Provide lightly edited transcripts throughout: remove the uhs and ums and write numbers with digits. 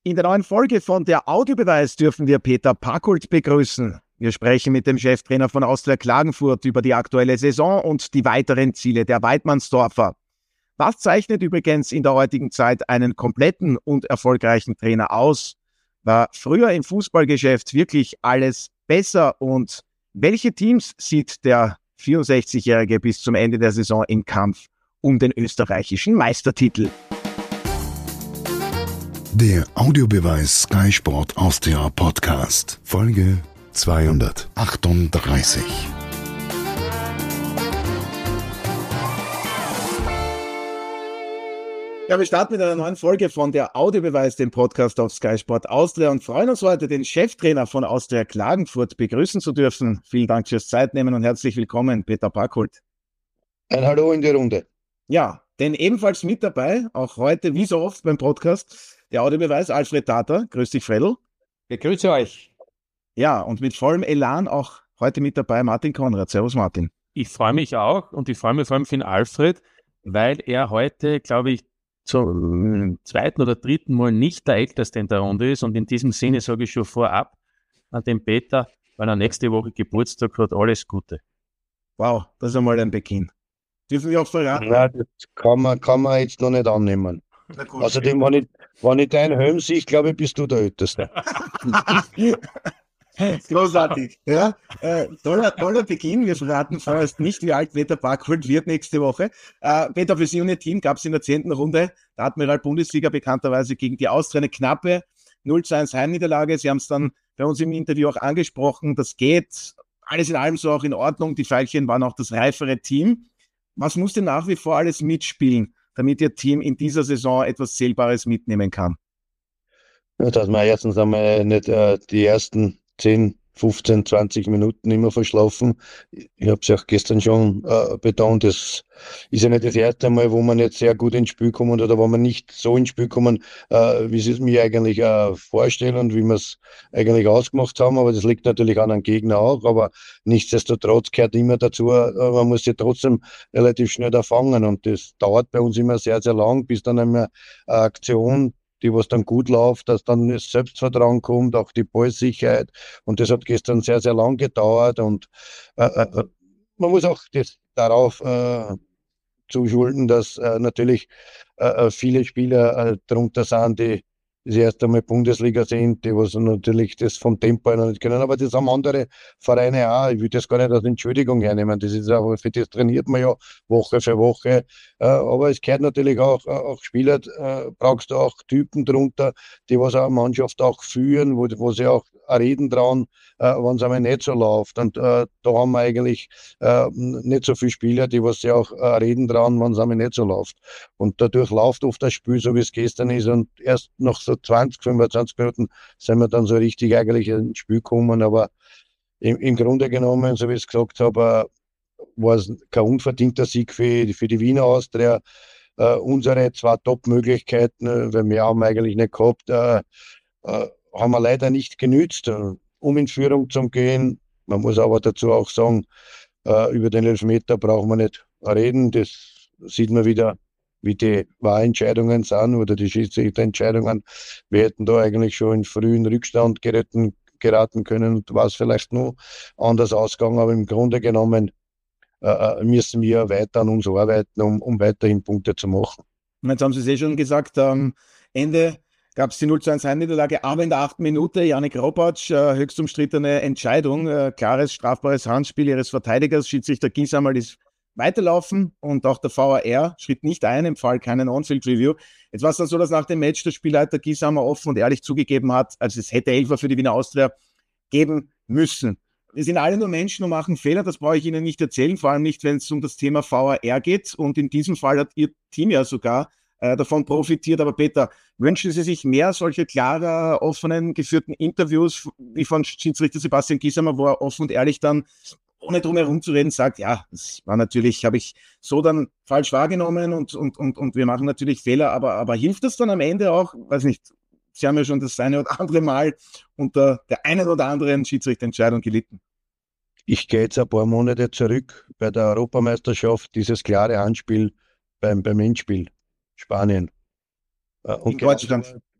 In der neuen Folge von Der Audiobeweis dürfen wir Peter Packhult begrüßen. Wir sprechen mit dem Cheftrainer von Austria Klagenfurt über die aktuelle Saison und die weiteren Ziele der Weidmannsdorfer. Was zeichnet übrigens in der heutigen Zeit einen kompletten und erfolgreichen Trainer aus? War früher im Fußballgeschäft wirklich alles besser und welche Teams sieht der 64-Jährige bis zum Ende der Saison im Kampf um den österreichischen Meistertitel? Der Audiobeweis Sky Sport Austria Podcast, Folge 238. Ja, wir starten mit einer neuen Folge von Der Audiobeweis, dem Podcast auf Sky Sport Austria, und freuen uns heute, den Cheftrainer von Austria Klagenfurt begrüßen zu dürfen. Vielen Dank fürs Zeitnehmen und herzlich willkommen, Peter Packhult. Ein Hallo in die Runde. Ja, denn ebenfalls mit dabei, auch heute, wie so oft beim Podcast, der Audiobeweis, Alfred Tater. Grüß dich, Fredl. Ja, grüße euch. Ja, und mit vollem Elan auch heute mit dabei Martin Konrad. Servus, Martin. Ich freue mich auch und ich freue mich vor allem für den Alfred, weil er heute, glaube ich, zum zweiten oder dritten Mal nicht der Älteste in der Runde ist. Und in diesem Sinne sage ich schon vorab an den Peter, weil er nächste Woche Geburtstag hat, alles Gute. Wow, das ist einmal ein Beginn. Dürfen wir auch verraten? Nein, das kann man jetzt noch nicht annehmen. Außerdem, wenn ich deinen Helm sehe, glaube ich, bist du der Älteste. Großartig. Ja, toller Beginn. Wir verraten vorerst nicht, wie alt Peter Packhult wird nächste Woche. Peter, für Sie und Ihr Team gab es in der 10. Runde der Admiral-Bundesliga bekannterweise gegen die Austria eine knappe 0:1 Heimniederlage. Sie haben es dann bei uns im Interview auch angesprochen. Das geht alles in allem so auch in Ordnung. Die Veilchen waren auch das reifere Team. Was muss denn nach wie vor alles mitspielen, damit Ihr Team in dieser Saison etwas Zählbares mitnehmen kann? Ja, dass wir erstens einmal nicht die ersten 10, 15, 20 Minuten immer verschlafen. Ich habe es auch gestern schon betont, das ist ja nicht das erste Mal, wo man jetzt sehr gut ins Spiel kommen oder wo man nicht so ins Spiel kommen, wie sie es mir eigentlich vorstellen und wie wir es eigentlich ausgemacht haben. Aber das liegt natürlich an einem Gegner auch. Aber nichtsdestotrotz gehört immer dazu, man muss sie trotzdem relativ schnell erfangen. Und das dauert bei uns immer sehr, sehr lang, bis dann einmal eine Aktion, die was dann gut läuft, dass dann das Selbstvertrauen kommt, auch die Ballsicherheit. Und das hat gestern sehr, sehr lang gedauert. Und man muss auch das darauf zuschulden, dass natürlich viele Spieler darunter sind, die das erste Einmal Bundesliga sind, die was natürlich das vom Tempo her noch nicht können. Aber das haben andere Vereine auch. Ich will das gar nicht als Entschuldigung hernehmen. Das ist auch, für das trainiert man ja Woche für Woche. Aber es gehört natürlich auch Spieler, brauchst du auch Typen drunter, die was auch eine Mannschaft auch führen, wo sie auch reden dran, wenn es einmal nicht so läuft. Und da haben wir eigentlich nicht so viele Spieler, die was ja auch reden dran, wenn es einmal nicht so läuft. Und dadurch läuft oft das Spiel, so wie es gestern ist. Und erst nach so 20, 25 Minuten sind wir dann so richtig eigentlich ins Spiel gekommen. Aber im Grunde genommen, so wie ich es gesagt habe, war es kein unverdienter Sieg für die Wiener Austria. Unsere zwei Top-Möglichkeiten, weil wir haben eigentlich nicht gehabt, haben wir leider nicht genützt, um in Führung zu gehen. Man muss aber dazu auch sagen, über den Elfmeter brauchen wir nicht reden. Das sieht man wieder, wie die Wahlentscheidungen sind oder die Schiedsrichterentscheidungen. Wir hätten da eigentlich schon in frühen Rückstand geraten können und war es vielleicht noch anders ausgegangen, aber im Grunde genommen müssen wir weiter an uns arbeiten, um weiterhin Punkte zu machen. Jetzt haben Sie es schon gesagt, am Ende gab es die 0:1 Heimniederlage, aber in der 8. Minute Janik Robbatsch, höchst umstrittene Entscheidung, klares strafbares Handspiel Ihres Verteidigers, Schiedsrichter Giesammer ist weiterlaufen und auch der VAR schritt nicht ein, im Fall keinen On-Field-Review. Jetzt war es dann so, dass nach dem Match der Spielleiter Giesammer offen und ehrlich zugegeben hat, also es hätte Elfer für die Wiener Austria geben müssen. Wir sind alle nur Menschen und machen Fehler, das brauche ich Ihnen nicht erzählen, vor allem nicht, wenn es um das Thema VAR geht, und in diesem Fall hat Ihr Team ja sogar davon profitiert. Aber Peter, wünschen Sie sich mehr solche klarer, offenen, geführten Interviews wie von Schiedsrichter Sebastian Giesammer, wo er offen und ehrlich dann, ohne drum herum zu reden, sagt, ja, das war natürlich, habe ich so dann falsch wahrgenommen und wir machen natürlich Fehler, aber hilft das dann am Ende auch, weiß nicht, Sie haben ja schon das eine oder andere Mal unter der einen oder anderen Schiedsrichterentscheidung gelitten. Ich gehe jetzt ein paar Monate zurück bei der Europameisterschaft, dieses klare Handspiel beim Endspiel Spanien. In Deutschland.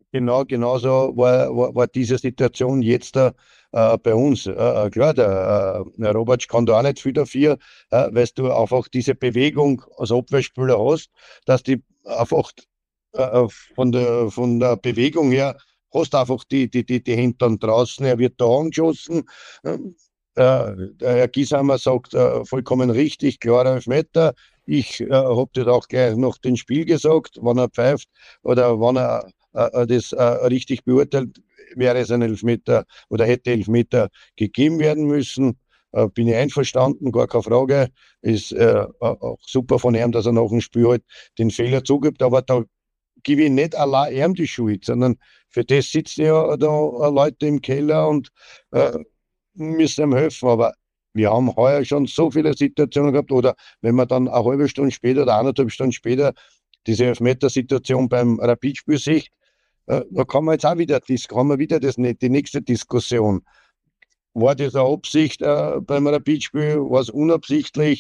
genauso war diese Situation jetzt bei uns. Klar, der Robert kann da auch nicht viel dafür, weil du einfach diese Bewegung als Abwehrspieler hast, dass die einfach von der Bewegung her hast einfach die Hände dann draußen, er wird da angeschossen. Der Herr Giesheimer sagt vollkommen richtig, klarer Elfmeter. Ich habe das auch gleich nach dem Spiel gesagt, wenn er pfeift oder wenn er das richtig beurteilt, wäre es ein Elfmeter oder hätte Elfmeter gegeben werden müssen. Bin ich einverstanden, gar keine Frage. Ist auch super von ihm, dass er nach dem Spiel halt den Fehler zugibt, aber da gebe ich nicht allein ihm die Schuld, sondern für das sitzen ja da Leute im Keller und müssen ihm helfen. Aber wir haben heuer schon so viele Situationen gehabt, oder wenn man dann eine halbe Stunde später oder 1,5 Stunden später diese Elfmetersituation beim Rapid-Spiel sieht, da kann man jetzt auch wieder, haben wir wieder die nächste Diskussion. War das eine Absicht beim Rapid-Spiel? War es unabsichtlich?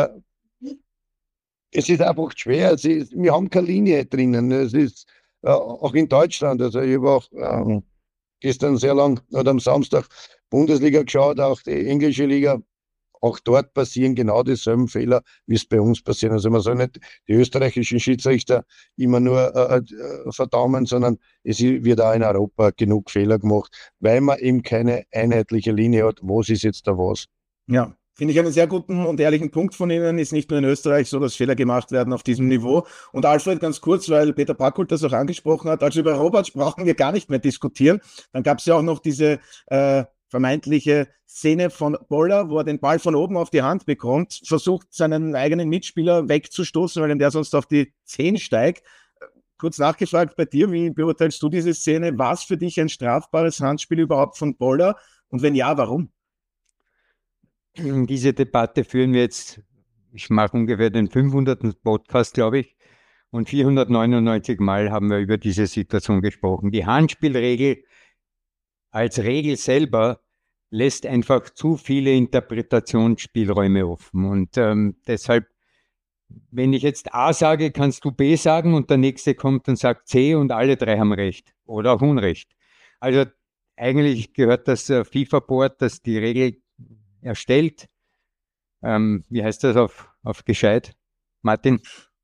Es ist einfach schwer. Wir haben keine Linie drinnen. Es ist auch in Deutschland. Also ich habe auch gestern sehr lang oder am Samstag Bundesliga geschaut, auch die englische Liga. Auch dort passieren genau dieselben Fehler, wie es bei uns passiert. Also man soll nicht die österreichischen Schiedsrichter immer nur verdammen, sondern es wird auch in Europa genug Fehler gemacht, weil man eben keine einheitliche Linie hat. Was ist jetzt da was? Ja, finde ich einen sehr guten und ehrlichen Punkt von Ihnen. Ist nicht nur in Österreich so, dass Fehler gemacht werden auf diesem Niveau. Und Alfred, ganz kurz, weil Peter Packhult das auch angesprochen hat, also über Robert brauchen wir gar nicht mehr diskutieren. Dann gab es ja auch noch diese vermeintliche Szene von Boller, wo er den Ball von oben auf die Hand bekommt, versucht seinen eigenen Mitspieler wegzustoßen, weil ihm der sonst auf die Zehen steigt. Kurz nachgefragt bei dir, wie beurteilst du diese Szene? War es für dich ein strafbares Handspiel überhaupt von Boller? Und wenn ja, warum? Diese Debatte führen wir jetzt, ich mache ungefähr den 500. Podcast, glaube ich, und 499 Mal haben wir über diese Situation gesprochen. Die Handspielregel als Regel selber lässt einfach zu viele Interpretationsspielräume offen. Und deshalb, wenn ich jetzt A sage, kannst du B sagen und der Nächste kommt und sagt C und alle drei haben Recht oder auch Unrecht. Also eigentlich gehört das FIFA-Board, das die Regel erstellt. Wie heißt das auf gescheit, Martin?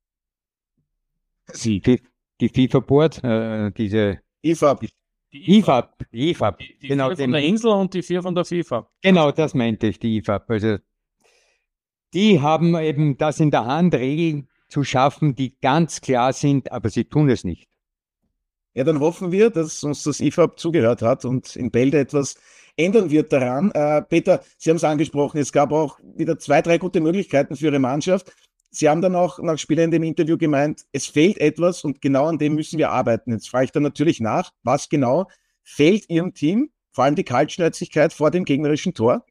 Die FIFA-Board, diese IFAB. IFAB, Die genau. vier von der Insel und die 4 von der FIFA. Genau, das meinte ich, die IFAB. Also die haben eben das in der Hand, Regeln zu schaffen, die ganz klar sind, aber sie tun es nicht. Ja, dann hoffen wir, dass uns das IFAB zugehört hat und in Bälde etwas ändern wird daran. Peter, Sie haben es angesprochen, es gab auch wieder 2, 3 gute Möglichkeiten für Ihre Mannschaft. Sie haben dann auch nach Spielende in dem Interview gemeint, es fehlt etwas und genau an dem müssen wir arbeiten. Jetzt frage ich dann natürlich nach, was genau fehlt Ihrem Team, vor allem die Kaltschnäuzigkeit vor dem gegnerischen Tor?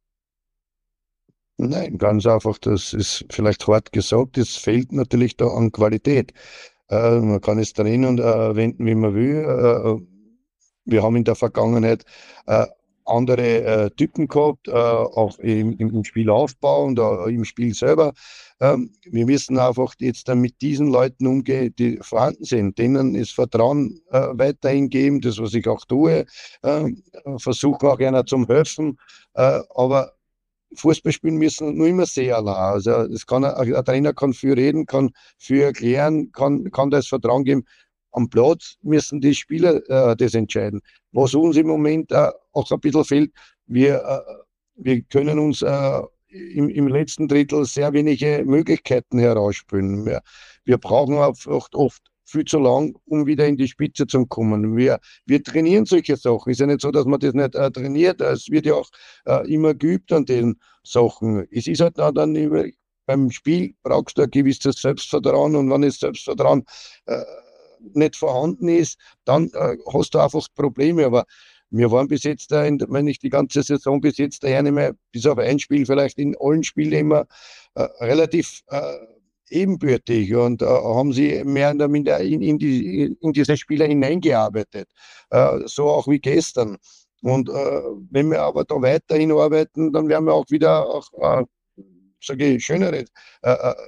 Nein, ganz einfach, das ist vielleicht hart gesagt, es fehlt natürlich da an Qualität. Man kann es drehen und wenden, wie man will. Wir haben in der Vergangenheit andere Typen gehabt, auch im Spielaufbau und im Spiel selber. Wir müssen einfach jetzt dann mit diesen Leuten umgehen, die vorhanden sind. Denen ist Vertrauen weiterhin geben, das, was ich auch tue. Versuche auch einer zum Helfen. Aber Fußball spielen müssen nur immer sehr allein. Also das kann ein Trainer kann viel reden, kann viel erklären, kann das Vertrauen geben. Am Platz müssen die Spieler das entscheiden. Was uns im Moment auch ein bisschen fehlt, wir können uns im letzten Drittel sehr wenige Möglichkeiten herausspielen. Wir brauchen oft viel zu lang, um wieder in die Spitze zu kommen. Wir trainieren solche Sachen. Es ist ja nicht so, dass man das nicht trainiert. Es wird ja auch immer geübt an den Sachen. Es ist halt dann immer, beim Spiel brauchst du ein gewisses Selbstvertrauen, und wenn das Selbstvertrauen nicht vorhanden ist, dann hast du einfach Probleme. Aber wir waren bis jetzt, wenn ich die ganze Saison bis jetzt daher nehme, bis auf ein Spiel vielleicht in allen Spielen immer relativ ebenbürtig und haben sie mehr oder minder in diese Spieler hineingearbeitet. So auch wie gestern. Und wenn wir aber da weiterhin arbeiten, dann werden wir auch wieder sage ich, schönere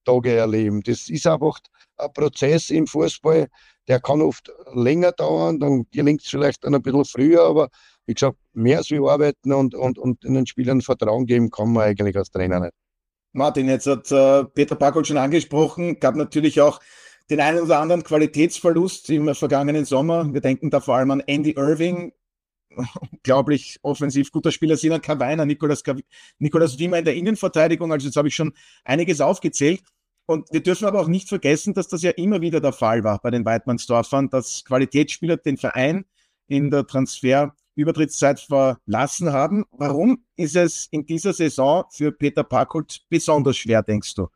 Tage erleben. Das ist einfach ein Prozess im Fußball, der kann oft länger dauern, dann gelingt es vielleicht dann ein bisschen früher, aber wie gesagt, mehr als wir arbeiten und den Spielern Vertrauen geben, kann man eigentlich als Trainer nicht. Martin, jetzt hat Peter Packold schon angesprochen, gab natürlich auch den einen oder anderen Qualitätsverlust im vergangenen Sommer. Wir denken da vor allem an Andy Irving, unglaublich offensiv guter Spieler, Sinan Kawiner, Nicolas Wimmer in der Innenverteidigung. Also jetzt habe ich schon einiges aufgezählt. Und wir dürfen aber auch nicht vergessen, dass das ja immer wieder der Fall war bei den Weidmannsdorfern, dass Qualitätsspieler den Verein in der Transferübertrittszeit verlassen haben. Warum ist es in dieser Saison für Peter Packold besonders schwer, denkst du?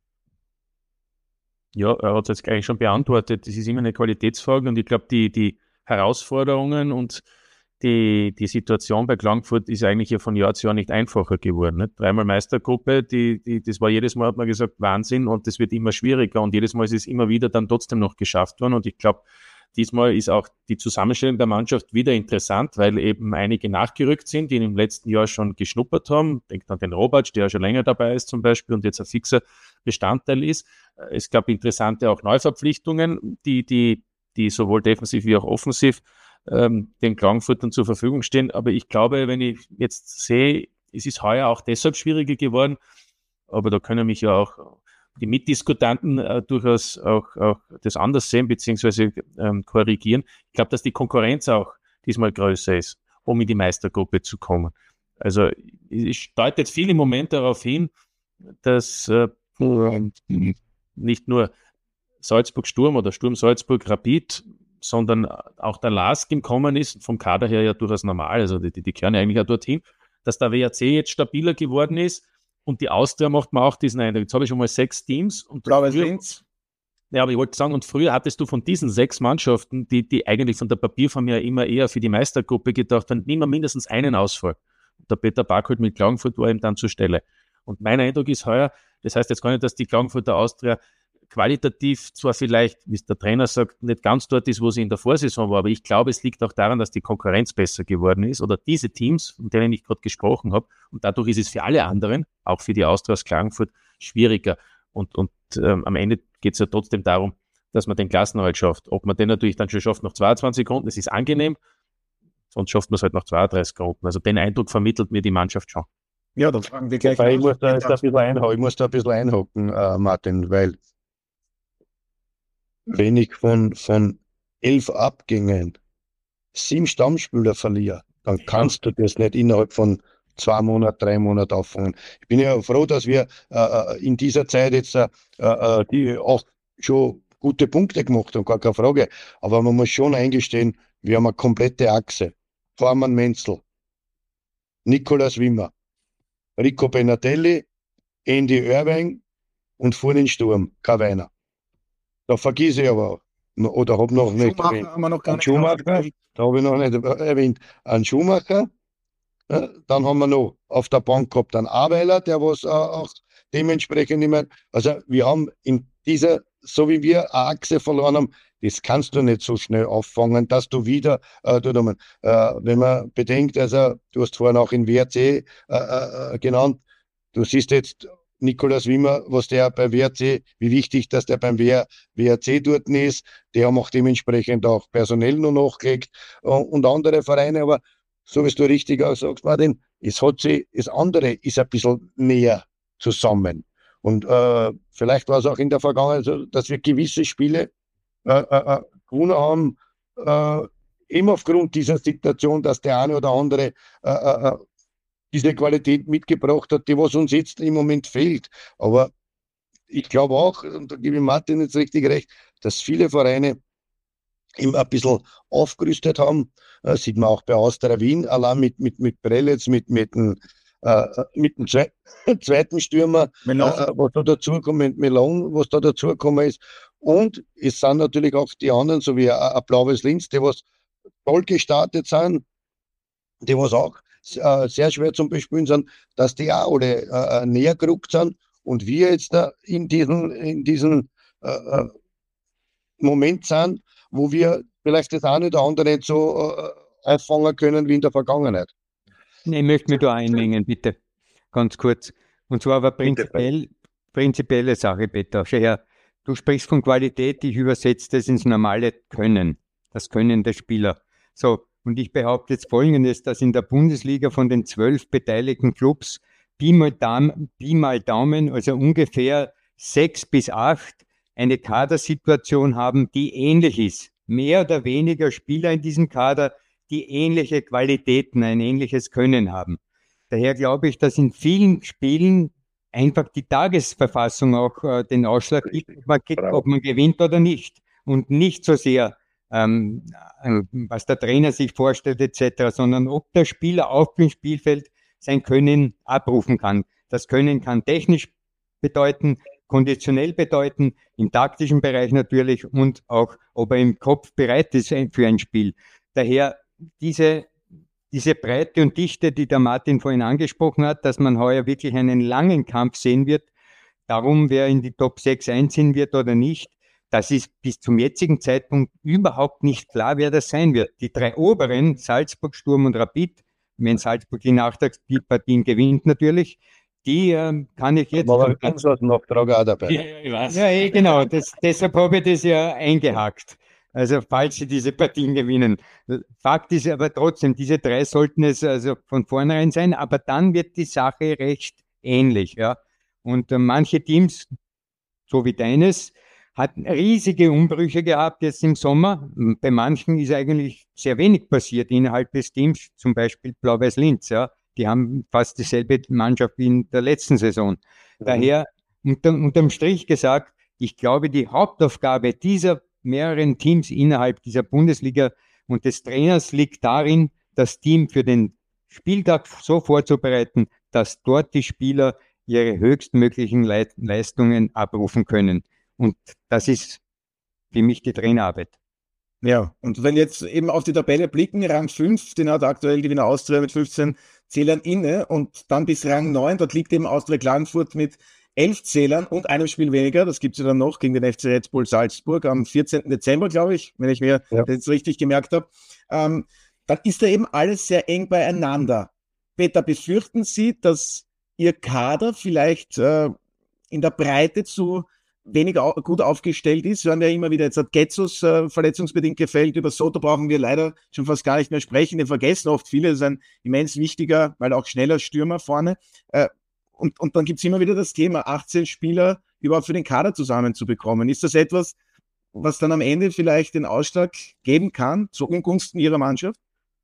Ja, er hat es jetzt eigentlich schon beantwortet. Das ist immer eine Qualitätsfrage und ich glaube, die Herausforderungen und die Situation bei Klagenfurt ist eigentlich ja von Jahr zu Jahr nicht einfacher geworden. Nicht? 3-mal Meistergruppe, das war jedes Mal, hat man gesagt, Wahnsinn und das wird immer schwieriger und jedes Mal ist es immer wieder dann trotzdem noch geschafft worden und ich glaube, diesmal ist auch die Zusammenstellung der Mannschaft wieder interessant, weil eben einige nachgerückt sind, die im letzten Jahr schon geschnuppert haben. Denkt an den Robatsch, der ja schon länger dabei ist zum Beispiel und jetzt ein fixer Bestandteil ist. Es gab interessante auch Neuverpflichtungen, die sowohl defensiv wie auch offensiv den Klagenfurtern zur Verfügung stehen. Aber ich glaube, wenn ich jetzt sehe, es ist heuer auch deshalb schwieriger geworden, aber da können mich ja auch die Mitdiskutanten durchaus auch das anders sehen, beziehungsweise korrigieren. Ich glaube, dass die Konkurrenz auch diesmal größer ist, um in die Meistergruppe zu kommen. Also ich deute jetzt viel im Moment darauf hin, dass nicht nur Salzburg Sturm oder Sturm Salzburg Rapid, sondern auch der LASK im Kommen ist, vom Kader her ja durchaus normal, also die gehören ja eigentlich auch dorthin, dass der WRC jetzt stabiler geworden ist und die Austria macht mir auch diesen Eindruck. Jetzt habe ich schon mal 6 Teams. Und ja, aber ich wollte sagen, und früher hattest du von diesen 6 Mannschaften, die eigentlich von der Papierform her immer eher für die Meistergruppe gedacht haben, immer mindestens einen Ausfall. Der Peter Packold mit Klagenfurt war ihm dann zur Stelle. Und mein Eindruck ist heuer, das heißt jetzt gar nicht, dass die Klagenfurter Austria qualitativ zwar vielleicht, wie der Trainer sagt, nicht ganz dort ist, wo sie in der Vorsaison war, aber ich glaube, es liegt auch daran, dass die Konkurrenz besser geworden ist oder diese Teams, von denen ich gerade gesprochen habe, und dadurch ist es für alle anderen, auch für die Austria aus Klagenfurt, schwieriger. Und am Ende geht es ja trotzdem darum, dass man den Klassenerhalt schafft. Ob man den natürlich dann schon schafft nach 22 Runden, das ist angenehm, sonst schafft man es halt nach 32 Runden. Also den Eindruck vermittelt mir die Mannschaft schon. Ja, dann fragen wir gleich. Ich muss da ein bisschen einhaken, Martin, weil wenn ich von 11 Abgängen 7 Stammspieler verliere, dann kannst du das nicht innerhalb von 2 Monaten, 3 Monaten auffangen. Ich bin ja froh, dass wir in dieser Zeit jetzt die auch schon gute Punkte gemacht haben, gar keine Frage. Aber man muss schon eingestehen, wir haben eine komplette Achse. Vormann Menzel, Nicolas Wimmer, Rico Benatelli, Andy Irving und vorne in Sturm, Kawiner. Da vergesse ich aber auch. Oder habe noch nicht erwähnt. Einen Schumacher, da habe ich noch nicht erwähnt. Einen Schumacher. Dann haben wir noch auf der Bank gehabt einen Aweiler, der was auch dementsprechend immer. Also wir haben in dieser, so wie wir eine Achse verloren haben, das kannst du nicht so schnell auffangen, dass du wieder, wenn man bedenkt, also du hast vorhin auch in WRC genannt, du siehst jetzt Nicolas Wimmer, was der bei WRC, wie wichtig, dass der beim WRC dort ist, der macht dementsprechend auch personell noch nachgelegt und andere Vereine, aber so wie du richtig auch sagst, Martin, das andere ist ein bisschen näher zusammen. Und vielleicht war es auch in der Vergangenheit so, dass wir gewisse Spiele gewonnen haben, eben aufgrund dieser Situation, dass der eine oder andere diese Qualität mitgebracht hat, die was uns jetzt im Moment fehlt. Aber ich glaube auch, und da gebe ich Martin jetzt richtig recht, dass viele Vereine eben ein bisschen aufgerüstet haben. Sieht man auch bei Austria Wien, allein mit Prelitz, mit dem zweiten Stürmer, was da dazukommt, Melon, was da dazugekommen ist. Und es sind natürlich auch die anderen, so wie ein Blaues Linz, die was toll gestartet sind, die was auch sehr schwer zum Bespielen sind, dass die auch alle näher gerückt sind und wir jetzt da in diesen Moment sind, wo wir vielleicht das eine oder andere nicht so auffangen können wie in der Vergangenheit. Ich möchte mich da einmengen, bitte, ganz kurz. Und zwar aber prinzipiell prinzipielle Sache, Peter. Schau her, du sprichst von Qualität, ich übersetze das ins normale Können, das Können der Spieler. So, und ich behaupte jetzt Folgendes, dass in der Bundesliga von den 12 beteiligten Clubs Pi mal Daumen, also ungefähr 6 bis 8 eine Kadersituation haben, die ähnlich ist. Mehr oder weniger Spieler in diesem Kader, die ähnliche Qualitäten, ein ähnliches Können haben. Daher glaube ich, dass in vielen Spielen einfach die Tagesverfassung auch den Ausschlag gibt, ob man gewinnt oder nicht. Und nicht so sehr, was der Trainer sich vorstellt etc., sondern ob der Spieler auf dem Spielfeld sein Können abrufen kann. Das Können kann technisch bedeuten, konditionell bedeuten, im taktischen Bereich natürlich und auch, ob er im Kopf bereit ist für ein Spiel. Daher diese Breite und Dichte, die der Martin vorhin angesprochen hat, dass man heuer wirklich einen langen Kampf sehen wird, darum, wer in die Top 6 einziehen wird oder nicht, das ist bis zum jetzigen Zeitpunkt überhaupt nicht klar, wer das sein wird. Die 3 oberen, Salzburg, Sturm und Rapid, wenn Salzburg die Nachtragspartien gewinnt natürlich, die kann ich jetzt... Aber ganz was Nachtrag auch dabei. Ja, ich weiß. Ja, genau, deshalb habe ich das ja eingehakt. Also falls sie diese Partien gewinnen. Fakt ist aber trotzdem, diese 3 sollten es also von vornherein sein, aber dann wird die Sache recht ähnlich. Ja. Und manche Teams, so wie deines, hatten riesige Umbrüche gehabt jetzt im Sommer. Bei manchen ist eigentlich sehr wenig passiert innerhalb des Teams, zum Beispiel Blau-Weiß Linz. Ja. Die haben fast dieselbe Mannschaft wie in der letzten Saison. Daher, unterm Strich gesagt, ich glaube, die Hauptaufgabe dieser mehreren Teams innerhalb dieser Bundesliga und des Trainers liegt darin, das Team für den Spieltag so vorzubereiten, dass dort die Spieler ihre höchstmöglichen Leistungen abrufen können. Und das ist für mich die Trainerarbeit. Ja, und wenn jetzt eben auf die Tabelle blicken, Rang 5, den hat aktuell die Wiener Austria mit 15 Zählern inne und dann bis Rang 9, dort liegt eben Austria Klagenfurt mit 11 Zählern und einem Spiel weniger, das gibt es ja dann noch gegen den FC Red Bull Salzburg am 14. Dezember, glaube ich, wenn ich mir das jetzt richtig gemerkt habe. Dann ist da eben alles sehr eng beieinander. Peter, befürchten Sie, dass Ihr Kader vielleicht in der Breite zu wenig gut aufgestellt ist? Wir haben ja immer wieder, jetzt hat Getzus verletzungsbedingt gefällt, über Soto brauchen wir leider schon fast gar nicht mehr sprechen, den vergessen oft viele, das ist ein immens wichtiger, weil auch schneller Stürmer vorne. Und dann gibt es immer wieder das Thema, 18 Spieler überhaupt für den Kader zusammenzubekommen. Ist das etwas, was dann am Ende vielleicht den Ausschlag geben kann, zu Ungunsten Ihrer Mannschaft?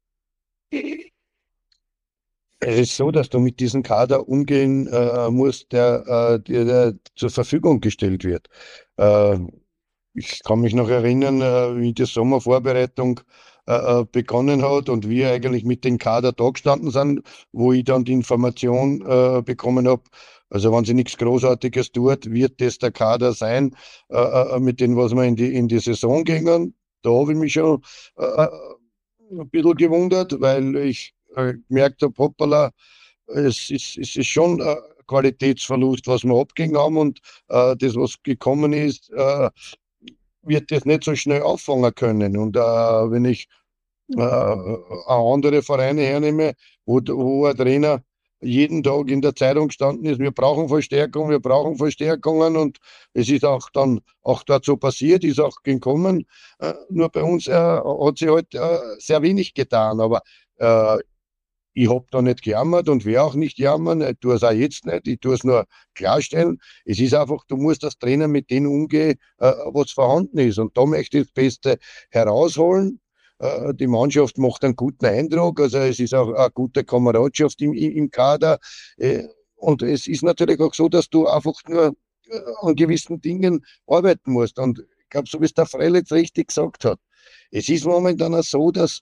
Es ist so, dass du mit diesem Kader umgehen musst, der dir zur Verfügung gestellt wird. Ich kann mich noch erinnern, wie die Sommervorbereitung begonnen hat und wir eigentlich mit dem Kader da gestanden sind, wo ich dann die Information bekommen habe, also wenn sie nichts Großartiges tut, wird das der Kader sein, mit dem, was wir in die Saison gingen. Da habe ich mich schon ein bisschen gewundert, weil ich gemerkt habe, hoppala, es ist schon ein Qualitätsverlust, was wir abgegeben haben und das, was gekommen ist, wird das nicht so schnell auffangen können. Und wenn ich andere Vereine hernehme, wo ein Trainer jeden Tag in der Zeitung gestanden ist, wir brauchen Verstärkungen und es ist auch dazu passiert, ist auch gekommen. Nur bei uns hat sich halt sehr wenig getan, aber ich habe da nicht gejammert und werde auch nicht jammern. Ich tue es auch jetzt nicht. Ich tue es nur klarstellen. Es ist einfach, du musst als Trainer mit denen umgehen, was vorhanden ist. Und da möchte ich das Beste herausholen. Die Mannschaft macht einen guten Eindruck. Also es ist auch eine gute Kameradschaft im Kader. Und es ist natürlich auch so, dass du einfach nur an gewissen Dingen arbeiten musst. Und ich glaube, so wie es der Freilich richtig gesagt hat, es ist momentan auch so, dass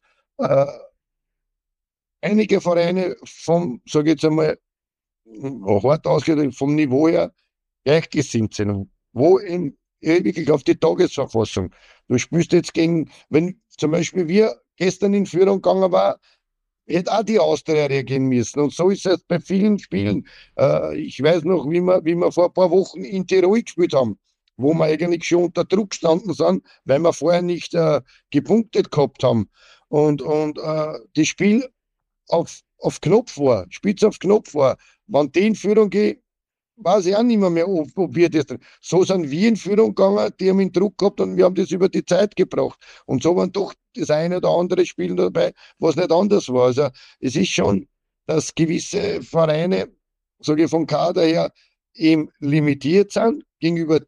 einige Vereine sage ich jetzt einmal, hart ausgedrückt, vom Niveau her gleichgesinnt sind, wo wirklich auf die Tagesverfassung. Du spielst jetzt wenn zum Beispiel wir gestern in Führung gegangen war, hätte auch die Austria reagieren müssen. Und so ist es bei vielen Spielen. Ich weiß noch, wie wir vor ein paar Wochen in Tirol gespielt haben, wo wir eigentlich schon unter Druck gestanden sind, weil wir vorher nicht gepunktet gehabt haben. Und das Spiel auf Knopf war, Spitz auf Knopf war. Wenn die in Führung geht, weiß ich auch nicht mehr, ob wir das. So sind wir in Führung gegangen, die haben den Druck gehabt und wir haben das über die Zeit gebracht. Und so waren doch das eine oder andere Spiel dabei, was nicht anders war. Also es ist schon, dass gewisse Vereine, sage ich vom Kader her, eben limitiert sind gegenüber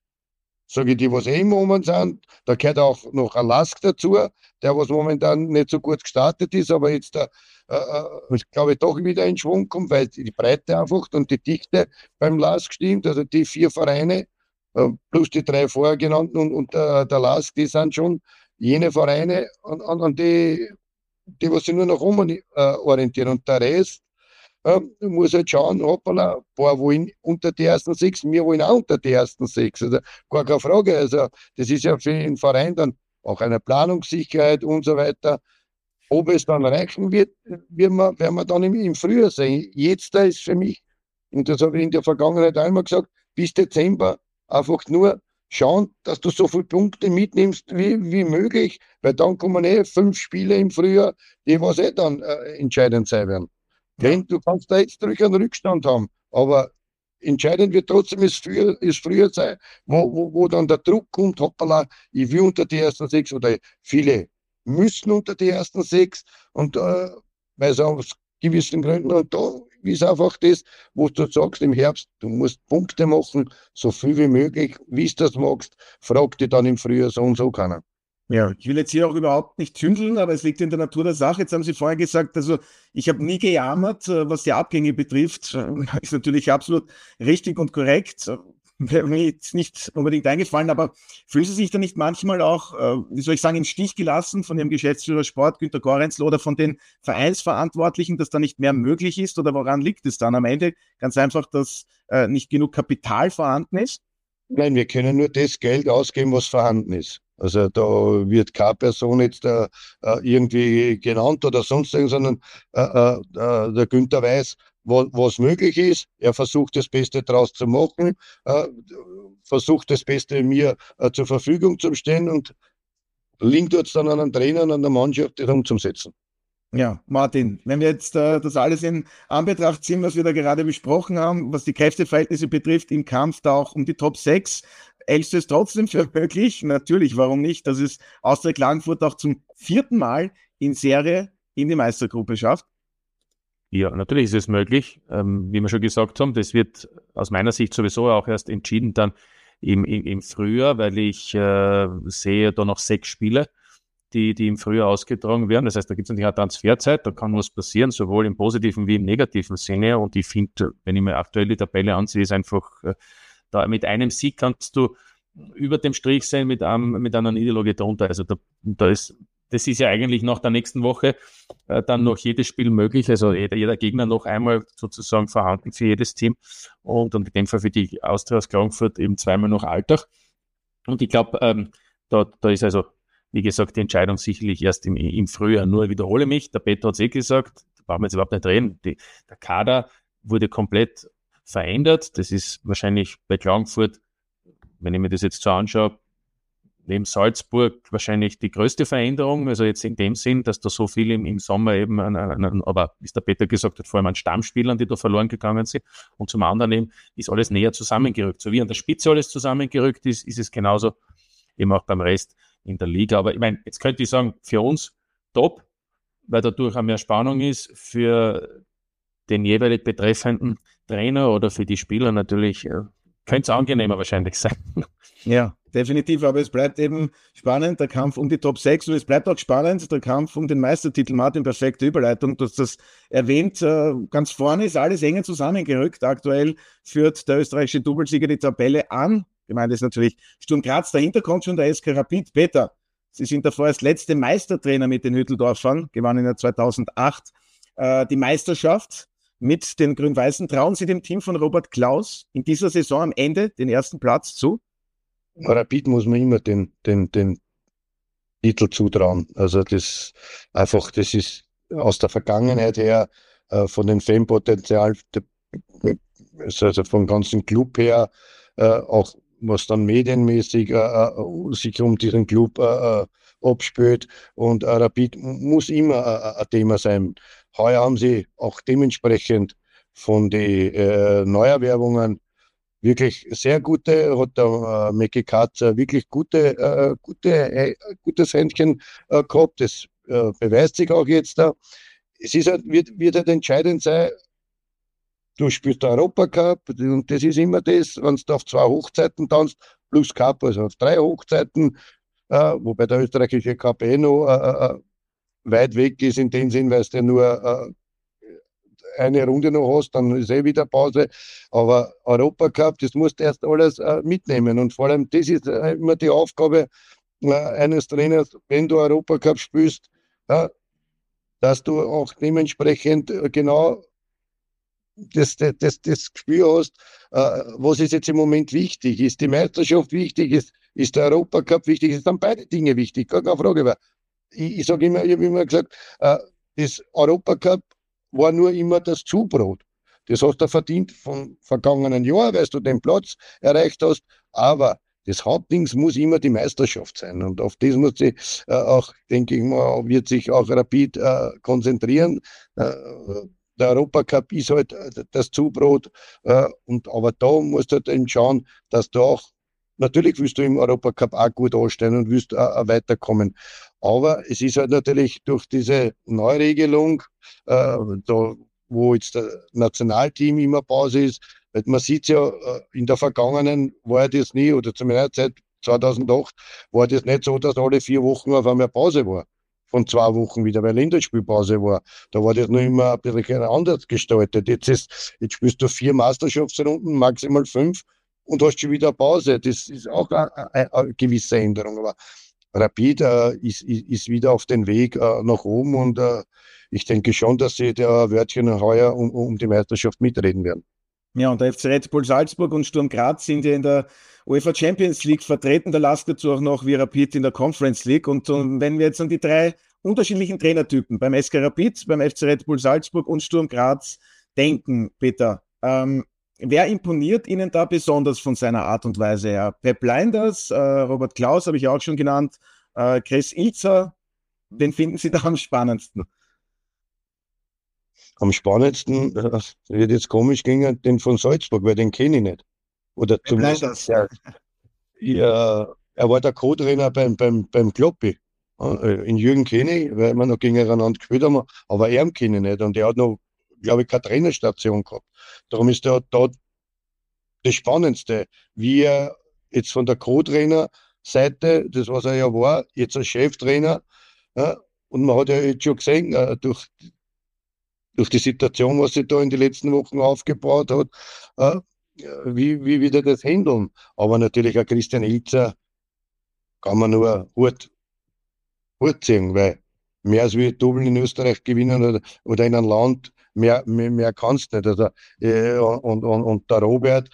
die, was im Moment sind. Da gehört auch noch ein Lask dazu, der was momentan nicht so gut gestartet ist, aber jetzt, glaube ich, doch wieder in Schwung kommt, weil die Breite einfach und die Dichte beim Lask stimmt. Also die 4 Vereine, plus die 3 vorher genannten und der Lask, die sind schon jene Vereine, an die was sich nur nach oben orientieren. Und der Rest, muss halt schauen, hoppala, ein paar wollen unter die ersten 6, wir wollen auch unter die ersten 6. Also gar keine Frage. Also das ist ja für den Verein dann auch eine Planungssicherheit und so weiter. Ob es dann reichen wird, werden wir dann im Frühjahr sehen. Jetzt da ist für mich, und das habe ich in der Vergangenheit einmal gesagt, bis Dezember einfach nur schauen, dass du so viele Punkte mitnimmst wie möglich, weil dann kommen 5 Spiele im Frühjahr, die was dann entscheidend sein werden. Wenn du kannst da jetzt durch einen Rückstand haben, aber entscheidend wird trotzdem ist früher sein, wo dann der Druck kommt, hoppala, ich will unter die ersten 6 oder viele müssen unter die ersten 6 und weil es aus gewissen Gründen und da ist einfach das, wo du sagst im Herbst, du musst Punkte machen, so viel wie möglich, wie du das magst, frag dich dann im Frühjahr so und so keiner. Ja, ich will jetzt hier auch überhaupt nicht tündeln, aber es liegt in der Natur der Sache. Jetzt haben Sie vorher gesagt, also ich habe nie gejammert, was die Abgänge betrifft. Ist natürlich absolut richtig und korrekt. Wäre mir jetzt nicht unbedingt eingefallen, aber fühlen Sie sich da nicht manchmal auch, wie soll ich sagen, im Stich gelassen von Ihrem Geschäftsführer Sport, Günter Gorenzel, oder von den Vereinsverantwortlichen, dass da nicht mehr möglich ist? Oder woran liegt es dann am Ende? Ganz einfach, dass nicht genug Kapital vorhanden ist? Nein, wir können nur das Geld ausgeben, was vorhanden ist. Also da wird keine Person jetzt irgendwie genannt oder sonst irgendwas, sondern der Günther weiß, was möglich ist. Er versucht das Beste daraus zu machen, versucht das Beste mir zur Verfügung zu stellen und liegt jetzt dann an den Trainern und an der Mannschaft, das umzusetzen. Ja, Martin, wenn wir jetzt das alles in Anbetracht ziehen, was wir da gerade besprochen haben, was die Kräfteverhältnisse betrifft, im Kampf da auch um die Top 6, hältst du es trotzdem für möglich? Natürlich, warum nicht, dass es Austria Klagenfurt auch zum 4. Mal in Serie in die Meistergruppe schafft? Ja, natürlich ist es möglich. Wie wir schon gesagt haben, das wird aus meiner Sicht sowieso auch erst entschieden dann im Frühjahr, weil ich sehe da noch 6 Spiele, die im Frühjahr ausgetragen werden. Das heißt, da gibt es natürlich auch Transferzeit, da kann was passieren, sowohl im positiven wie im negativen Sinne. Und ich finde, wenn ich mir aktuell die Tabelle ansehe, ist einfach, da mit einem Sieg kannst du über dem Strich sein mit einer Niederlage drunter. Also das ist ja eigentlich nach der nächsten Woche dann noch jedes Spiel möglich. Also jeder Gegner noch einmal sozusagen vorhanden für jedes Team. Und in dem Fall für die Austria aus Klagenfurt eben zweimal noch Alltag. Und ich glaube, da ist also, wie gesagt, die Entscheidung sicherlich erst im Frühjahr. Nur wiederhole mich, der Peter hat es gesagt, da brauchen wir jetzt überhaupt nicht reden. Der Kader wurde komplett verändert. Das ist wahrscheinlich bei Klagenfurt, wenn ich mir das jetzt so anschaue, neben Salzburg wahrscheinlich die größte Veränderung. Also jetzt in dem Sinn, dass da so viel im Sommer eben, aber wie der Peter gesagt hat, vor allem an Stammspielern, die da verloren gegangen sind. Und zum anderen eben ist alles näher zusammengerückt. So wie an der Spitze alles zusammengerückt ist, ist es genauso eben auch beim Rest in der Liga. Aber ich meine, jetzt könnte ich sagen, für uns top, weil dadurch auch mehr Spannung ist, für den jeweilig betreffenden Trainer oder für die Spieler natürlich, könnte es angenehmer wahrscheinlich sein. Ja, definitiv, aber es bleibt eben spannend, der Kampf um die Top 6, und es bleibt auch spannend, der Kampf um den Meistertitel. Martin, perfekte Überleitung, du hast das erwähnt, ganz vorne ist alles enger zusammengerückt. Aktuell führt der österreichische Doublesieger die Tabelle an. Gemeint ist natürlich Sturm Graz, dahinter kommt schon der SK Rapid. Peter, Sie sind davor als letzte Meistertrainer mit den Hütteldorfern, gewannen ja 2008 die Meisterschaft mit den Grün-Weißen. Trauen Sie dem Team von Robert Klaus in dieser Saison am Ende den ersten Platz zu? Rapid muss man immer den Titel zutrauen. Also das ist aus der Vergangenheit her, von dem Fanpotenzial, also vom ganzen Club her, auch was dann medienmäßig sich um diesen Club abspielt. Und Rapid muss immer ein Thema sein. Heuer haben sie auch dementsprechend von den Neuerwerbungen wirklich sehr gute, hat der Meki Katz wirklich gutes Händchen gehabt. Das beweist sich auch jetzt da. Es ist halt, wird halt entscheidend sein, du spielst den Europacup und das ist immer das, wenn du auf 2 Hochzeiten tanzt, plus Cup, also auf 3 Hochzeiten, wobei der österreichische Cup noch weit weg ist in dem Sinn, weil es ja nur eine Runde noch hast, dann ist wieder Pause. Aber Europacup, das musst du erst alles mitnehmen. Und vor allem, das ist immer die Aufgabe eines Trainers, wenn du Europacup spielst, dass du auch dementsprechend genau das Gefühl hast, was ist jetzt im Moment wichtig? Ist die Meisterschaft wichtig? Ist der Europacup wichtig? Es sind beide Dinge wichtig, gar keine Frage. Weil ich sage immer, ich habe immer gesagt, das Europacup war nur immer das Zubrot. Das hast du verdient vom vergangenen Jahr, weil du den Platz erreicht hast. Aber das Hauptding muss immer die Meisterschaft sein. Und auf das muss sich auch, denke ich mal, wird sich auch Rapid konzentrieren. Der Europacup ist halt das Zubrot. Aber da musst du halt eben schauen, dass du auch, natürlich willst du im Europacup auch gut anstehen und willst weiterkommen. Aber es ist halt natürlich durch diese Neuregelung, da, wo jetzt das Nationalteam immer Pause ist, weil man sieht ja, in der vergangenen war das nie, oder zu meiner Zeit 2008, war das nicht so, dass alle 4 Wochen auf einmal Pause war. Von 2 Wochen wieder, weil Länderspielpause war. Da war das noch immer ein bisschen anders gestaltet. Jetzt spielst du 4 Meisterschaftsrunden, maximal 5 und hast schon wieder Pause. Das ist auch eine gewisse Änderung. Aber Rapid ist wieder auf den Weg nach oben und ich denke schon, dass sie da Wörtchen heuer um die Meisterschaft mitreden werden. Ja, und der FC Red Bull Salzburg und Sturm Graz sind ja in der UEFA Champions League vertreten. Da lasst dazu auch noch wie Rapid in der Conference League. Und wenn wir jetzt an die 3 unterschiedlichen Trainertypen beim SK Rapid, beim FC Red Bull Salzburg und Sturm Graz denken, Peter, wer imponiert Ihnen da besonders von seiner Art und Weise her? Pep Lijnders, Robert Klaus habe ich auch schon genannt, Chris Ilzer, wen finden Sie da am spannendsten? Am spannendsten, wird jetzt komisch gehen, den von Salzburg, weil den kenne ich nicht. Oder zumindest, er war der Co-Trainer beim Kloppi. In Jürgen kenne ich, weil wir noch gegeneinander gespielt haben, aber er kenne ich nicht. Und er hat noch, glaube ich, keine Trainerstation gehabt. Darum ist da das Spannendste, wie er jetzt von der Co-Trainer-Seite, das was er ja war, jetzt als Cheftrainer, und man hat ja jetzt schon gesehen, durch die Situation, was sich da in den letzten Wochen aufgebaut hat, wie wir das handeln. Aber natürlich auch Christian Ilzer kann man nur Hut ziehen, weil mehr als wir Double in Österreich gewinnen oder in einem Land, mehr kannst du nicht. Also, und der Robert,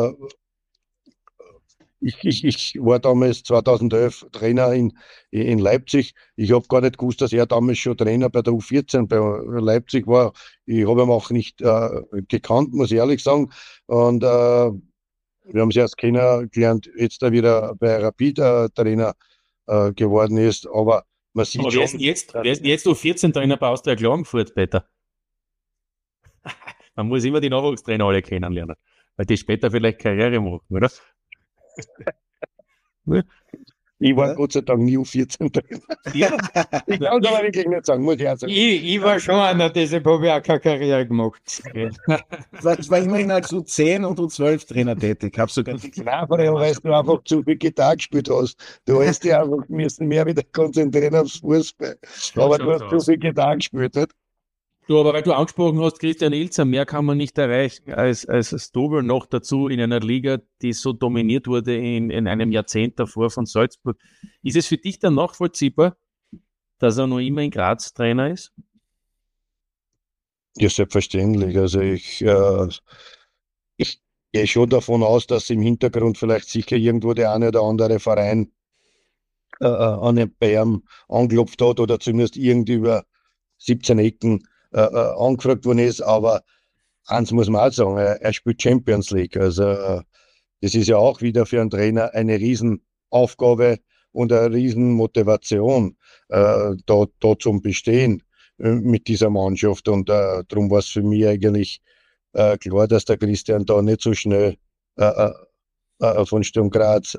ich war damals 2011 Trainer in Leipzig. Ich habe gar nicht gewusst, dass er damals schon Trainer bei der U14 bei Leipzig war. Ich habe ihn auch nicht gekannt, muss ich ehrlich sagen. Und wir haben es erst kennengelernt, jetzt da wieder bei Rapid Trainer geworden ist. Aber man sieht aber schon... wer ist denn jetzt U14 Trainer bei Austria Klagenfurt, Peter? Man muss immer die Nachwuchstrainer alle kennenlernen, weil die später vielleicht Karriere machen, oder? Ich war Gott sei Dank nie U14 drin. Ja. Ich kann es aber wirklich nicht sagen, muss ich auch sagen. Ich war schon einer, deshalb habe ich auch keine Karriere gemacht. Ich war immerhin als U10 und U12 Trainer tätig. Habe sogar Nein, weil du einfach zu viel Gitarre gespielt hast. Du hast dich einfach müssen mehr wieder konzentrieren aufs Fußball. Aber du hast zu viel Gitarre gespielt. Nicht? Du, aber weil du angesprochen hast, Christian Ilzer, mehr kann man nicht erreichen als Stobel, noch dazu in einer Liga, die so dominiert wurde in einem Jahrzehnt davor von Salzburg. Ist es für dich dann nachvollziehbar, dass er noch immer in Graz Trainer ist? Ja, selbstverständlich. Also ich gehe schon davon aus, dass im Hintergrund vielleicht sicher irgendwo der eine oder andere Verein bei ihm angeklopft hat oder zumindest irgendwie über 17 Ecken angefragt worden ist, aber eins muss man auch sagen, er spielt Champions League, also das ist ja auch wieder für einen Trainer eine Riesenaufgabe und eine Riesenmotivation da zum Bestehen mit dieser Mannschaft und darum war es für mich eigentlich klar, dass der Christian da nicht so schnell von Sturm Graz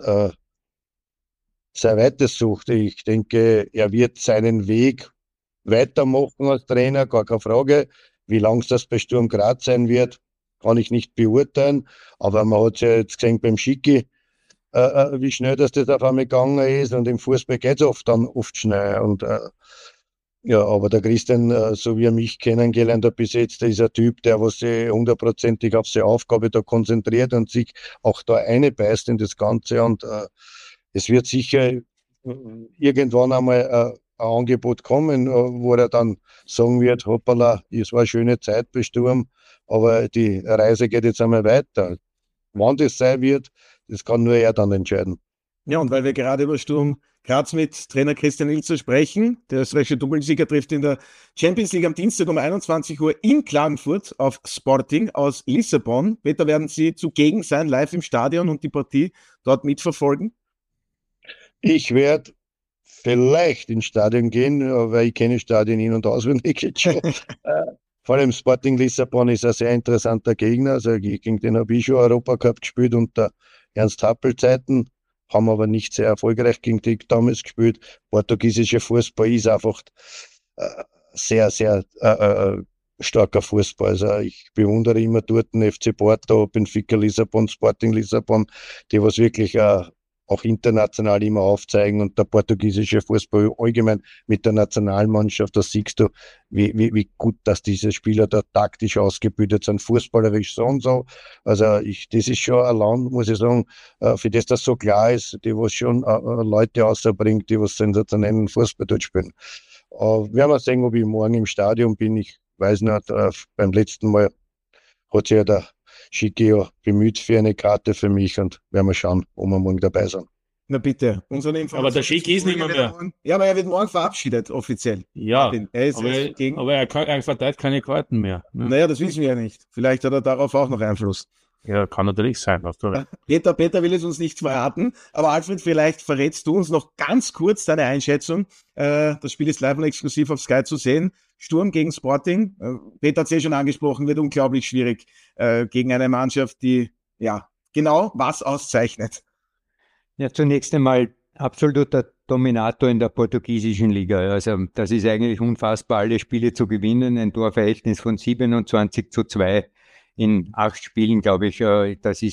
sein Weiteres sucht. Ich denke, er wird seinen Weg weitermachen als Trainer, gar keine Frage. Wie lang das bei Sturm Graz sein wird, kann ich nicht beurteilen. Aber man hat es ja jetzt gesehen beim Schicki, wie schnell das auf einmal gegangen ist. Und im Fußball geht es oft schnell. Und ja, aber der Christian, so wie er mich kennengelernt hat bis jetzt, der ist ein Typ, der was sich hundertprozentig auf seine Aufgabe da konzentriert und sich auch da einbeißt in das Ganze. Und es wird sicher irgendwann einmal ein Angebot kommen, wo er dann sagen wird, hoppala, es war eine schöne Zeit bei Sturm, aber die Reise geht jetzt einmal weiter. Wann das sein wird, das kann nur er dann entscheiden. Ja, und weil wir gerade über Sturm Graz mit Trainer Christian Ilzer sprechen, der österreichische Doppelsieger trifft in der Champions League am Dienstag um 21 Uhr in Klagenfurt auf Sporting aus Lissabon. Peter, werden Sie zugegen sein, live im Stadion und die Partie dort mitverfolgen? Ich werde vielleicht ins Stadion gehen, weil ich kenne Stadien in- und auswendig jetzt schon. Vor allem Sporting Lissabon ist ein sehr interessanter Gegner. Also gegen den habe ich schon Europacup gespielt unter Ernst Happel Zeiten, haben aber nicht sehr erfolgreich gegen die damals gespielt. Portugiesischer Fußball ist einfach sehr, sehr starker Fußball. Also ich bewundere immer dort den FC Porto, Benfica Lissabon, Sporting Lissabon, die was wirklich auch international immer aufzeigen, und der portugiesische Fußball allgemein mit der Nationalmannschaft, da siehst du, wie gut, dass diese Spieler da taktisch ausgebildet sind, fußballerisch so und so. Also das ist schon ein Land, muss ich sagen, für das so klar ist, die was schon Leute rausbringt, die was sensationellen Fußball dort spielen. Werden wir sehen, ob ich morgen im Stadion bin. Ich weiß nicht, beim letzten Mal hat sich ja der Schicki bemüht für eine Karte für mich, und werden wir schauen, ob wir morgen dabei sind. Na bitte, unsere Information. Aber der Schicki ist nicht mehr. Ja, aber er wird morgen verabschiedet, offiziell. Ja, Martin, aber er verteilt keine Karten mehr. Ne? Naja, das wissen wir ja nicht. Vielleicht hat er darauf auch noch Einfluss. Ja, kann natürlich sein. Peter will es uns nicht verraten, aber Alfred, vielleicht verrätst du uns noch ganz kurz deine Einschätzung. Das Spiel ist live und exklusiv auf Sky zu sehen. Sturm gegen Sporting. Peter hat es schon angesprochen, wird unglaublich schwierig gegen eine Mannschaft, die ja genau was auszeichnet. Ja, zunächst einmal absoluter Dominator in der portugiesischen Liga. Also das ist eigentlich unfassbar, alle Spiele zu gewinnen. Ein Torverhältnis von 27:2 in 8 Spielen, glaube ich, das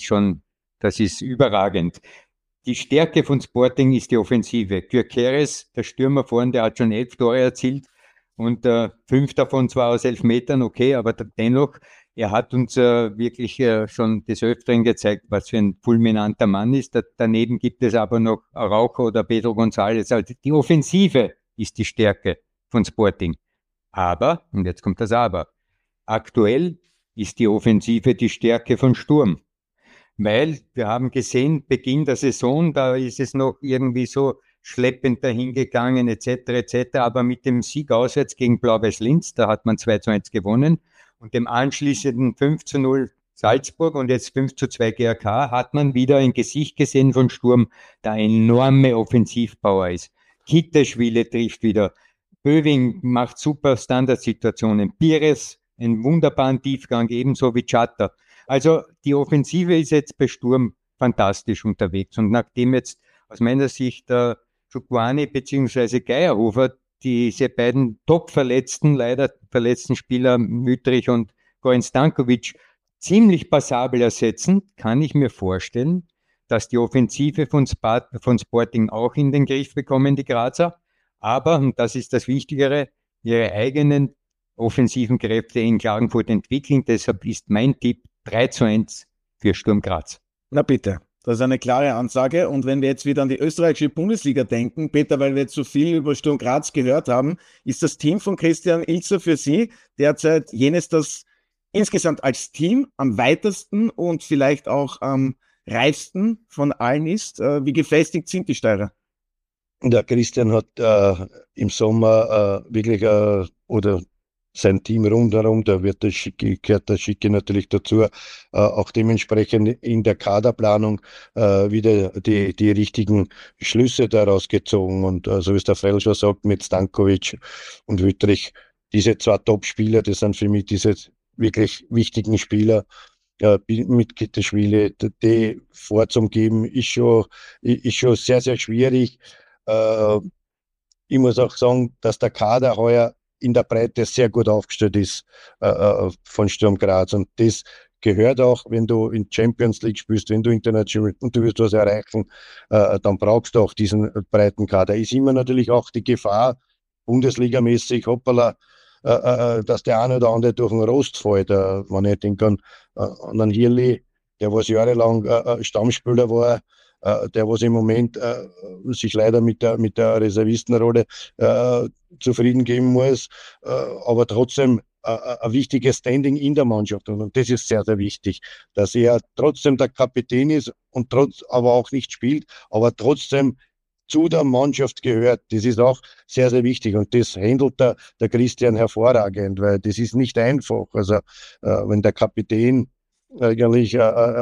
ist überragend. Die Stärke von Sporting ist die Offensive. Gyökeres, der Stürmer vorne, der hat schon 11 Tore erzielt und 5 davon zwar aus 11 Metern, okay, aber dennoch, er hat uns wirklich schon des Öfteren gezeigt, was für ein fulminanter Mann ist. Daneben gibt es aber noch Araujo oder Pedro González. Also die Offensive ist die Stärke von Sporting. Aber, und jetzt kommt das Aber, aktuell ist die Offensive die Stärke von Sturm. Weil wir haben gesehen, Beginn der Saison, da ist es noch irgendwie so schleppend dahingegangen etc. Aber mit dem Sieg auswärts gegen Blau-Weiß Linz, da hat man 2:1 gewonnen, und dem anschließenden 5:0 Salzburg und jetzt 5:2 GRK, hat man wieder ein Gesicht gesehen von Sturm, der enorme Offensivpower ist. Kitteschwili trifft wieder, Böwing macht super Standardsituationen, Pires einen wunderbaren Tiefgang, ebenso wie Chatter. Also die Offensive ist jetzt bei Sturm fantastisch unterwegs. Und nachdem jetzt aus meiner Sicht Chukwuani bzw. Geierhofer, diese beiden leider verletzten Spieler Müttrich und Goran Stankovic ziemlich passabel ersetzen, kann ich mir vorstellen, dass die Offensive von Sporting auch in den Griff bekommen, die Grazer. Aber, und das ist das Wichtigere, ihre eigenen offensiven Kräfte in Klagenfurt entwickeln. Deshalb ist mein Tipp 3:1 für Sturm Graz. Na bitte, das ist eine klare Ansage. Und wenn wir jetzt wieder an die österreichische Bundesliga denken, Peter, weil wir jetzt so viel über Sturm Graz gehört haben, ist das Team von Christian Ilzer für Sie derzeit jenes, das insgesamt als Team am weitesten und vielleicht auch am reifsten von allen ist? Wie gefestigt sind die Steirer? Der Christian hat im Sommer wirklich oder sein Team rundherum, da gehört der Schicki natürlich dazu, auch dementsprechend in der Kaderplanung wieder die richtigen Schlüsse daraus gezogen. Und so wie es der Frell schon sagt, mit Stankovic und Wüttrich, diese zwei Top-Spieler, das sind für mich diese wirklich wichtigen Spieler, Mitgliederspiele, die vorzugeben, ist schon sehr, sehr schwierig. Ich muss auch sagen, dass der Kader heuer in der Breite sehr gut aufgestellt ist von Sturm Graz. Und das gehört auch, wenn du in Champions League spielst, wenn du international und du wirst was erreichen, dann brauchst du auch diesen breiten Kader. Ist immer natürlich auch die Gefahr, Bundesligamäßig, hoppala, dass der eine oder andere durch den Rost fällt. Wenn ich denke an einen Hirli, der was jahrelang Stammspieler war, der was im Moment sich leider mit der Reservistenrolle zufrieden geben muss, aber trotzdem ein wichtiges Standing in der Mannschaft. Und das ist sehr, sehr wichtig, dass er trotzdem der Kapitän ist und aber auch nicht spielt, aber trotzdem zu der Mannschaft gehört. Das ist auch sehr, sehr wichtig. Und das handelt der Christian hervorragend, weil das ist nicht einfach. Also wenn der Kapitän eigentlich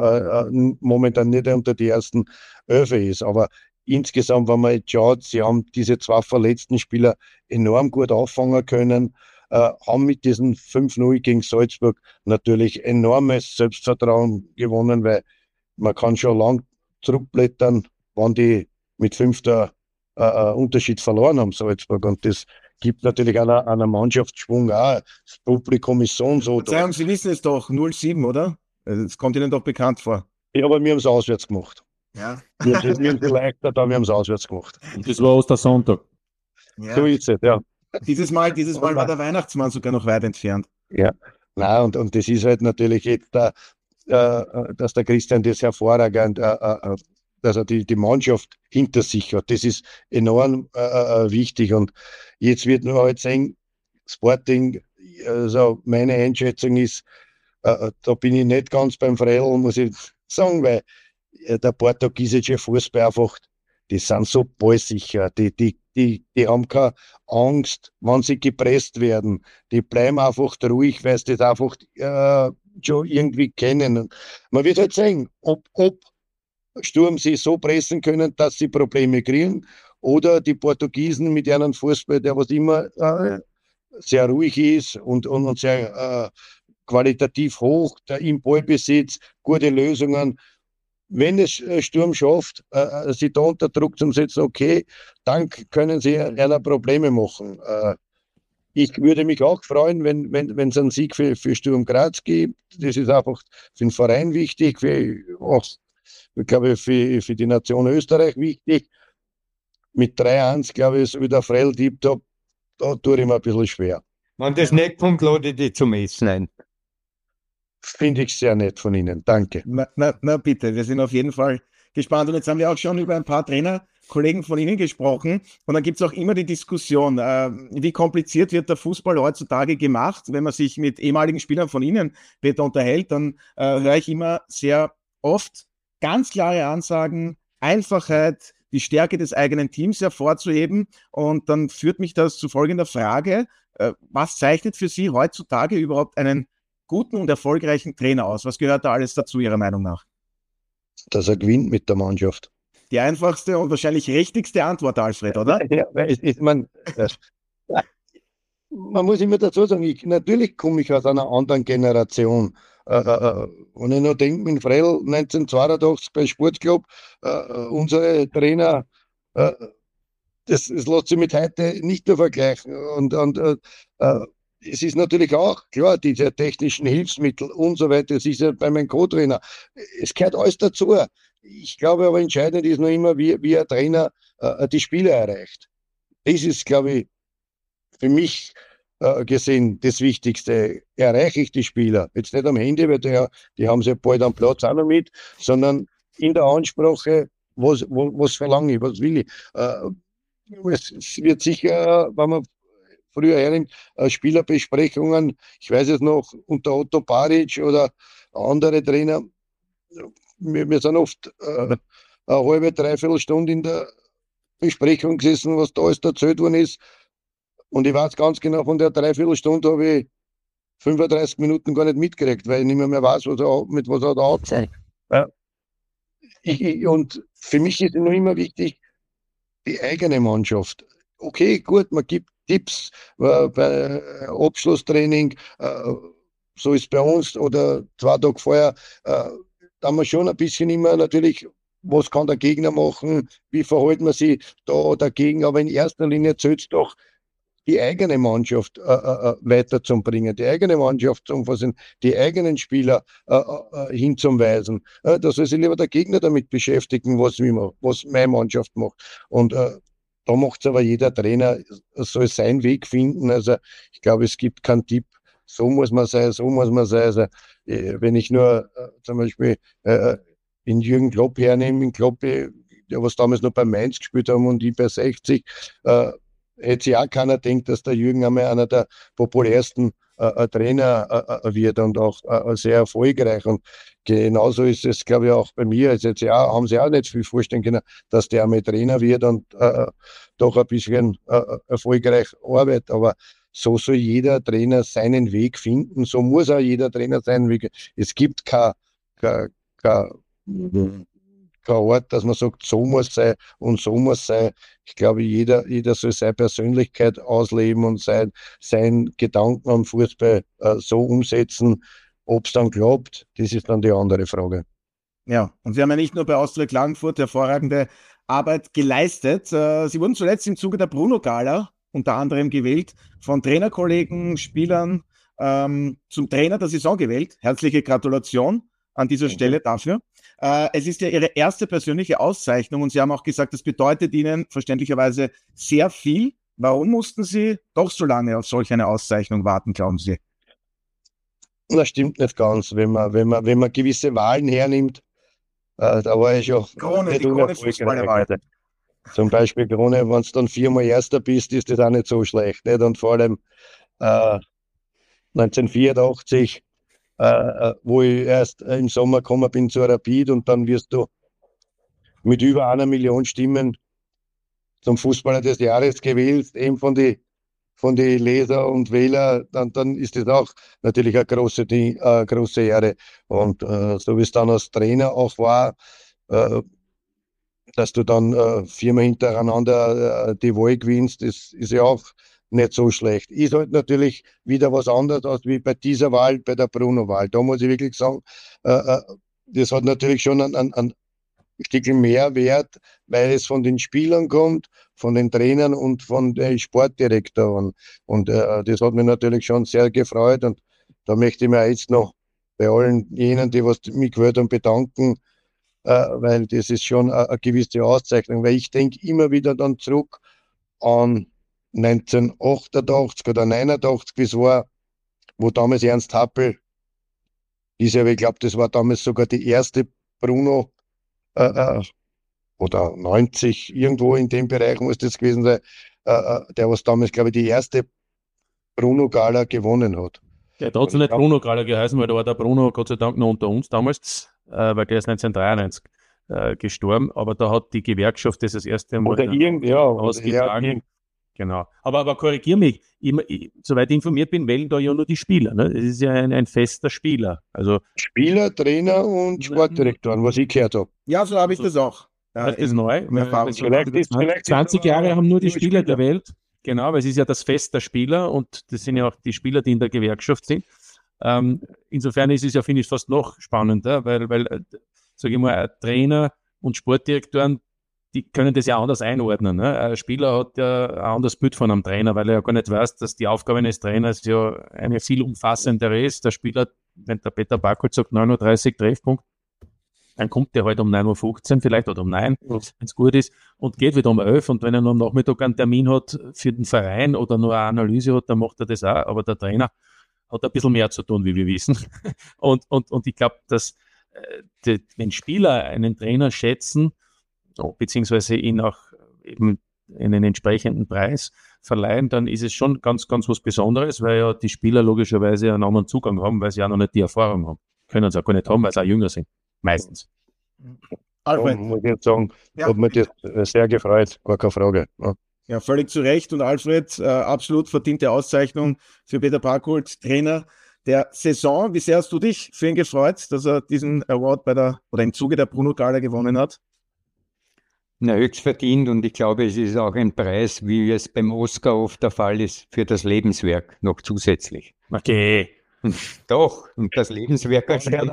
momentan nicht unter die ersten 11 ist. Aber insgesamt, wenn man jetzt schaut, sie haben diese 2 verletzten Spieler enorm gut auffangen können, haben mit diesen 5-0 gegen Salzburg natürlich enormes Selbstvertrauen gewonnen, weil man kann schon lang zurückblättern, wann die mit 5 Unterschied verloren haben, Salzburg. Und das gibt natürlich einer Mannschaftsschwung auch. Das Publikum ist so und so. Verzeihung, Sie wissen es doch, 0-7, oder? Das kommt Ihnen doch bekannt vor. Ja, aber wir haben es auswärts gemacht. Ja. Wir haben es leichter, da wir haben es auswärts gemacht. Und das war Ostersonntag. Ja. So ist es, ja. Dieses Mal war der Weihnachtsmann sogar noch weit entfernt. Ja, nein, und das ist halt natürlich jetzt, dass der Christian das hervorragend, dass er die Mannschaft hinter sich hat. Das ist enorm wichtig. Und jetzt wird nur halt sehen, Sporting, also meine Einschätzung ist, da bin ich nicht ganz beim Freil, muss ich sagen, weil der portugiesische Fußball einfach, die sind so ballsicher, die haben keine Angst, wenn sie gepresst werden. Die bleiben einfach ruhig, weil sie das einfach schon irgendwie kennen. Und man wird halt sehen, ob Sturm sie so pressen können, dass sie Probleme kriegen, oder die Portugiesen mit ihrem Fußball, der was immer sehr ruhig ist und sehr qualitativ hoch, der im Ballbesitz, gute Lösungen. Wenn es Sturm schafft, sie da unter Druck zu setzen, okay, dann können sie einer Probleme machen. Ich würde mich auch freuen, wenn es einen Sieg für Sturm Graz gibt. Das ist einfach für den Verein wichtig, ich glaube, für die Nation Österreich wichtig. Mit 3-1, glaube ich, so wie der Frell tippt hat, da tue ich mir ein bisschen schwer. Wenn das nicht kommt, lade ich dich zum Essen ein. Finde ich sehr nett von Ihnen. Danke. Na bitte, wir sind auf jeden Fall gespannt. Und jetzt haben wir auch schon über ein paar Trainerkollegen von Ihnen gesprochen. Und dann gibt es auch immer die Diskussion, wie kompliziert wird der Fußball heutzutage gemacht. Wenn man sich mit ehemaligen Spielern von Ihnen, Peter, unterhält, dann höre ich immer sehr oft ganz klare Ansagen, Einfachheit, die Stärke des eigenen Teams hervorzuheben. Und dann führt mich das zu folgender Frage. Was zeichnet für Sie heutzutage überhaupt einen guten und erfolgreichen Trainer aus? Was gehört da alles dazu, Ihrer Meinung nach? Dass er gewinnt mit der Mannschaft. Die einfachste und wahrscheinlich richtigste Antwort, Alfred, oder? Ja, man muss immer dazu sagen, natürlich komme ich aus einer anderen Generation. Wenn ich noch denke, mit Frell 1982 bei Sportclub, unsere Trainer, das lässt sich mit heute nicht mehr vergleichen. Und es ist natürlich auch, klar, diese technischen Hilfsmittel und so weiter, das ist ja bei meinem Co-Trainer, es gehört alles dazu. Ich glaube aber, entscheidend ist noch immer, wie ein Trainer die Spieler erreicht. Das ist, glaube ich, für mich gesehen das Wichtigste. Erreiche ich die Spieler? Jetzt nicht am Handy, weil die haben sie bald am Platz auch noch mit, sondern in der Ansprache, was verlange ich, was will ich. Es wird sicher, wenn man früher hernimmt, Spielerbesprechungen, ich weiß es noch, unter Otto Baric oder andere Trainer, wir sind oft eine halbe, dreiviertel Stunde in der Besprechung gesessen, was da alles erzählt worden ist. Und ich weiß ganz genau, von der Dreiviertelstunde habe ich 35 Minuten gar nicht mitgekriegt, weil ich nicht mehr weiß, mit was er da hat. Ja. Und für mich ist noch immer wichtig, die eigene Mannschaft. Okay, gut, man gibt Tipps bei Abschlusstraining, so ist bei uns, oder 2 Tage vorher, da haben wir schon ein bisschen immer natürlich, was kann der Gegner machen, wie verhält man sich da dagegen, aber in erster Linie zählt es doch, die eigene Mannschaft weiterzubringen, die eigene Mannschaft zu umfassen, die eigenen Spieler hinzuweisen. Da soll sich lieber der Gegner damit beschäftigen, was meine Mannschaft macht. Und da macht es aber jeder Trainer, soll seinen Weg finden. Also ich glaube, es gibt keinen Tipp, so muss man sein, so muss man sein. Also, wenn ich nur zum Beispiel in Jürgen Klopp hernehme, in Klopp, der was damals noch bei Mainz gespielt haben und ich bei 60, hätte sich auch keiner gedacht, dass der Jürgen einmal einer der populärsten Trainer wird und auch sehr erfolgreich. Und genauso ist es, glaube ich, auch bei mir. Also jetzt ja, haben sie auch nicht viel vorstellen können, dass der einmal Trainer wird und doch ein bisschen erfolgreich arbeitet. Aber so soll jeder Trainer seinen Weg finden. So muss auch jeder Trainer seinen Weg. Es gibt kein Ort, dass man sagt, so muss sein und so muss sein. Ich glaube, jeder soll seine Persönlichkeit ausleben und sein Gedanken am Fußball so umsetzen. Ob es dann klappt, das ist dann die andere Frage. Ja, und Sie haben ja nicht nur bei Austria Klagenfurt hervorragende Arbeit geleistet. Sie wurden zuletzt im Zuge der Bruno-Gala unter anderem gewählt, von Trainerkollegen, Spielern zum Trainer der Saison gewählt. Herzliche Gratulation an dieser Stelle dafür. Es ist ja Ihre erste persönliche Auszeichnung und Sie haben auch gesagt, das bedeutet Ihnen verständlicherweise sehr viel. Warum mussten Sie doch so lange auf solch eine Auszeichnung warten, glauben Sie? Das stimmt nicht ganz. Wenn man gewisse Wahlen hernimmt, da war ich schon Die Krone-Fußballwahl. Zum Beispiel Krone, wenn du dann 4-mal Erster bist, ist das auch nicht so schlecht. Nicht? Und vor allem 1984, wo ich erst im Sommer gekommen bin zu Rapid und dann wirst du mit über 1 Million Stimmen zum Fußballer des Jahres gewählt, eben von die Leser und Wähler, dann ist das auch natürlich eine große Ehre. Und so wie es dann als Trainer auch war, dass du dann 4-mal hintereinander die Wahl gewinnst, das ist ja auch nicht so schlecht. Ist halt natürlich wieder was anderes als wie bei dieser Wahl, bei der Bruno-Wahl. Da muss ich wirklich sagen, das hat natürlich schon ein Stückchen mehr Wert, weil es von den Spielern kommt, von den Trainern und von den Sportdirektoren. Und das hat mich natürlich schon sehr gefreut. Und da möchte ich mir jetzt noch bei allen jenen, die was mich gewählt haben, bedanken, weil das ist schon eine gewisse Auszeichnung. Weil ich denke immer wieder dann zurück an 1988 oder 89, wie es war, wo damals Ernst Happel, ich glaube, das war damals sogar die erste Bruno oder 90, irgendwo in dem Bereich muss das gewesen sein, der was damals, glaube ich, die erste Bruno-Gala gewonnen hat. Ja, da hat es nicht Bruno-Gala geheißen, weil da war der Bruno Gott sei Dank noch unter uns damals, weil der ist 1993 gestorben, aber da hat die Gewerkschaft das erste Mal ausgetragen. Genau. Aber korrigier mich, soweit ich informiert bin, wählen da ja nur die Spieler. Ne? Es ist ja ein fester Spieler. Also Spieler, Trainer und Sportdirektoren, was ich gehört habe. Ja, so habe ich das auch. Das ist neu. Vielleicht 20 Jahre haben nur die Spieler gewählt. Genau, weil es ist ja das Fest der Spieler und das sind ja auch die Spieler, die in der Gewerkschaft sind. Insofern ist es ja, finde ich, fast noch spannender, weil sage ich mal, Trainer und Sportdirektoren, die können das ja anders einordnen. Ne? Ein Spieler hat ja ein anderes Bild von einem Trainer, weil er ja gar nicht weiß, dass die Aufgabe eines Trainers ja eine viel umfassendere ist. Der Spieler, wenn der Peter Barkholt sagt 39 Treffpunkt, dann kommt der halt um 9.15 Uhr vielleicht oder um 9, wenn es gut ist, und geht wieder um 11. Und wenn er noch am Nachmittag einen Termin hat für den Verein oder nur eine Analyse hat, dann macht er das auch. Aber der Trainer hat ein bisschen mehr zu tun, wie wir wissen. Und ich glaube, dass wenn Spieler einen Trainer schätzen, beziehungsweise ihn auch eben einen entsprechenden Preis verleihen, dann ist es schon ganz, ganz was Besonderes, weil ja die Spieler logischerweise einen anderen Zugang haben, weil sie ja noch nicht die Erfahrung haben. Können sie auch gar nicht haben, weil sie auch jünger sind. Meistens. Alfred. Muss ich jetzt sagen, hat mich das sehr gefreut, gar keine Frage. Ja, völlig zu Recht. Und Alfred, absolut verdiente Auszeichnung für Peter Barkholt, Trainer der Saison. Wie sehr hast du dich für ihn gefreut, dass er diesen Award im Zuge der Bruno-Gala gewonnen hat? Na, höchst verdient, und ich glaube, es ist auch ein Preis, wie es beim Oscar oft der Fall ist, für das Lebenswerk noch zusätzlich. Okay. Doch, und das Lebenswerk als Trainer.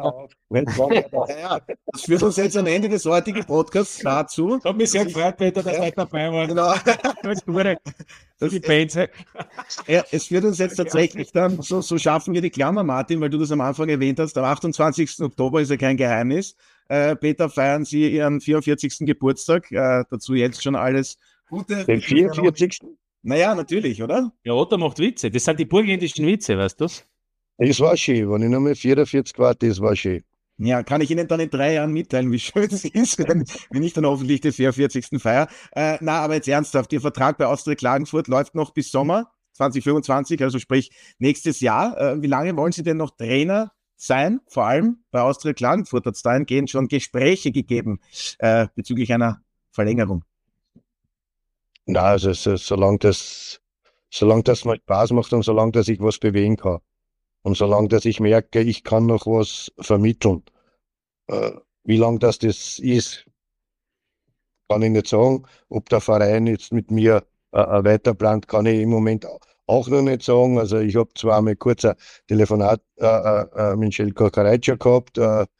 Ja, das führt uns jetzt am Ende des heutigen Podcasts dazu. Hat mich sehr gefreut, Peter, dass du dabei warst. Genau. Alles Gute. Die Benze. Ja, es führt uns jetzt tatsächlich dann, so schaffen wir die Klammer, Martin, weil du das am Anfang erwähnt hast, am 28. Oktober ist ja kein Geheimnis. Peter, feiern Sie Ihren 44. Geburtstag. Dazu jetzt schon alles Gute. Den 44. Naja, natürlich, oder? Ja, Otto macht Witze. Das sind die burgenländischen Witze, weißt du? Das war schön, wenn ich nochmal 44 war, das war schön. Ja, kann ich Ihnen dann in 3 Jahren mitteilen, wie schön es ist, wenn ich dann hoffentlich den 44. feier. Aber jetzt ernsthaft, Ihr Vertrag bei Austria Klagenfurt läuft noch bis Sommer 2025, also sprich nächstes Jahr. Wie lange wollen Sie denn noch Trainer sein? Vor allem bei Austria Klagenfurt hat es dahingehend schon Gespräche gegeben bezüglich einer Verlängerung. Na, also solange das mir Spaß macht und solange dass ich was bewegen kann. Und solange dass ich merke, ich kann noch was vermitteln. Wie lange das ist, kann ich nicht sagen. Ob der Verein jetzt mit mir weiterplant, kann ich im Moment auch noch nicht sagen. Also ich habe zwar einmal kurz ein Telefonat mit Željko Karajča gehabt,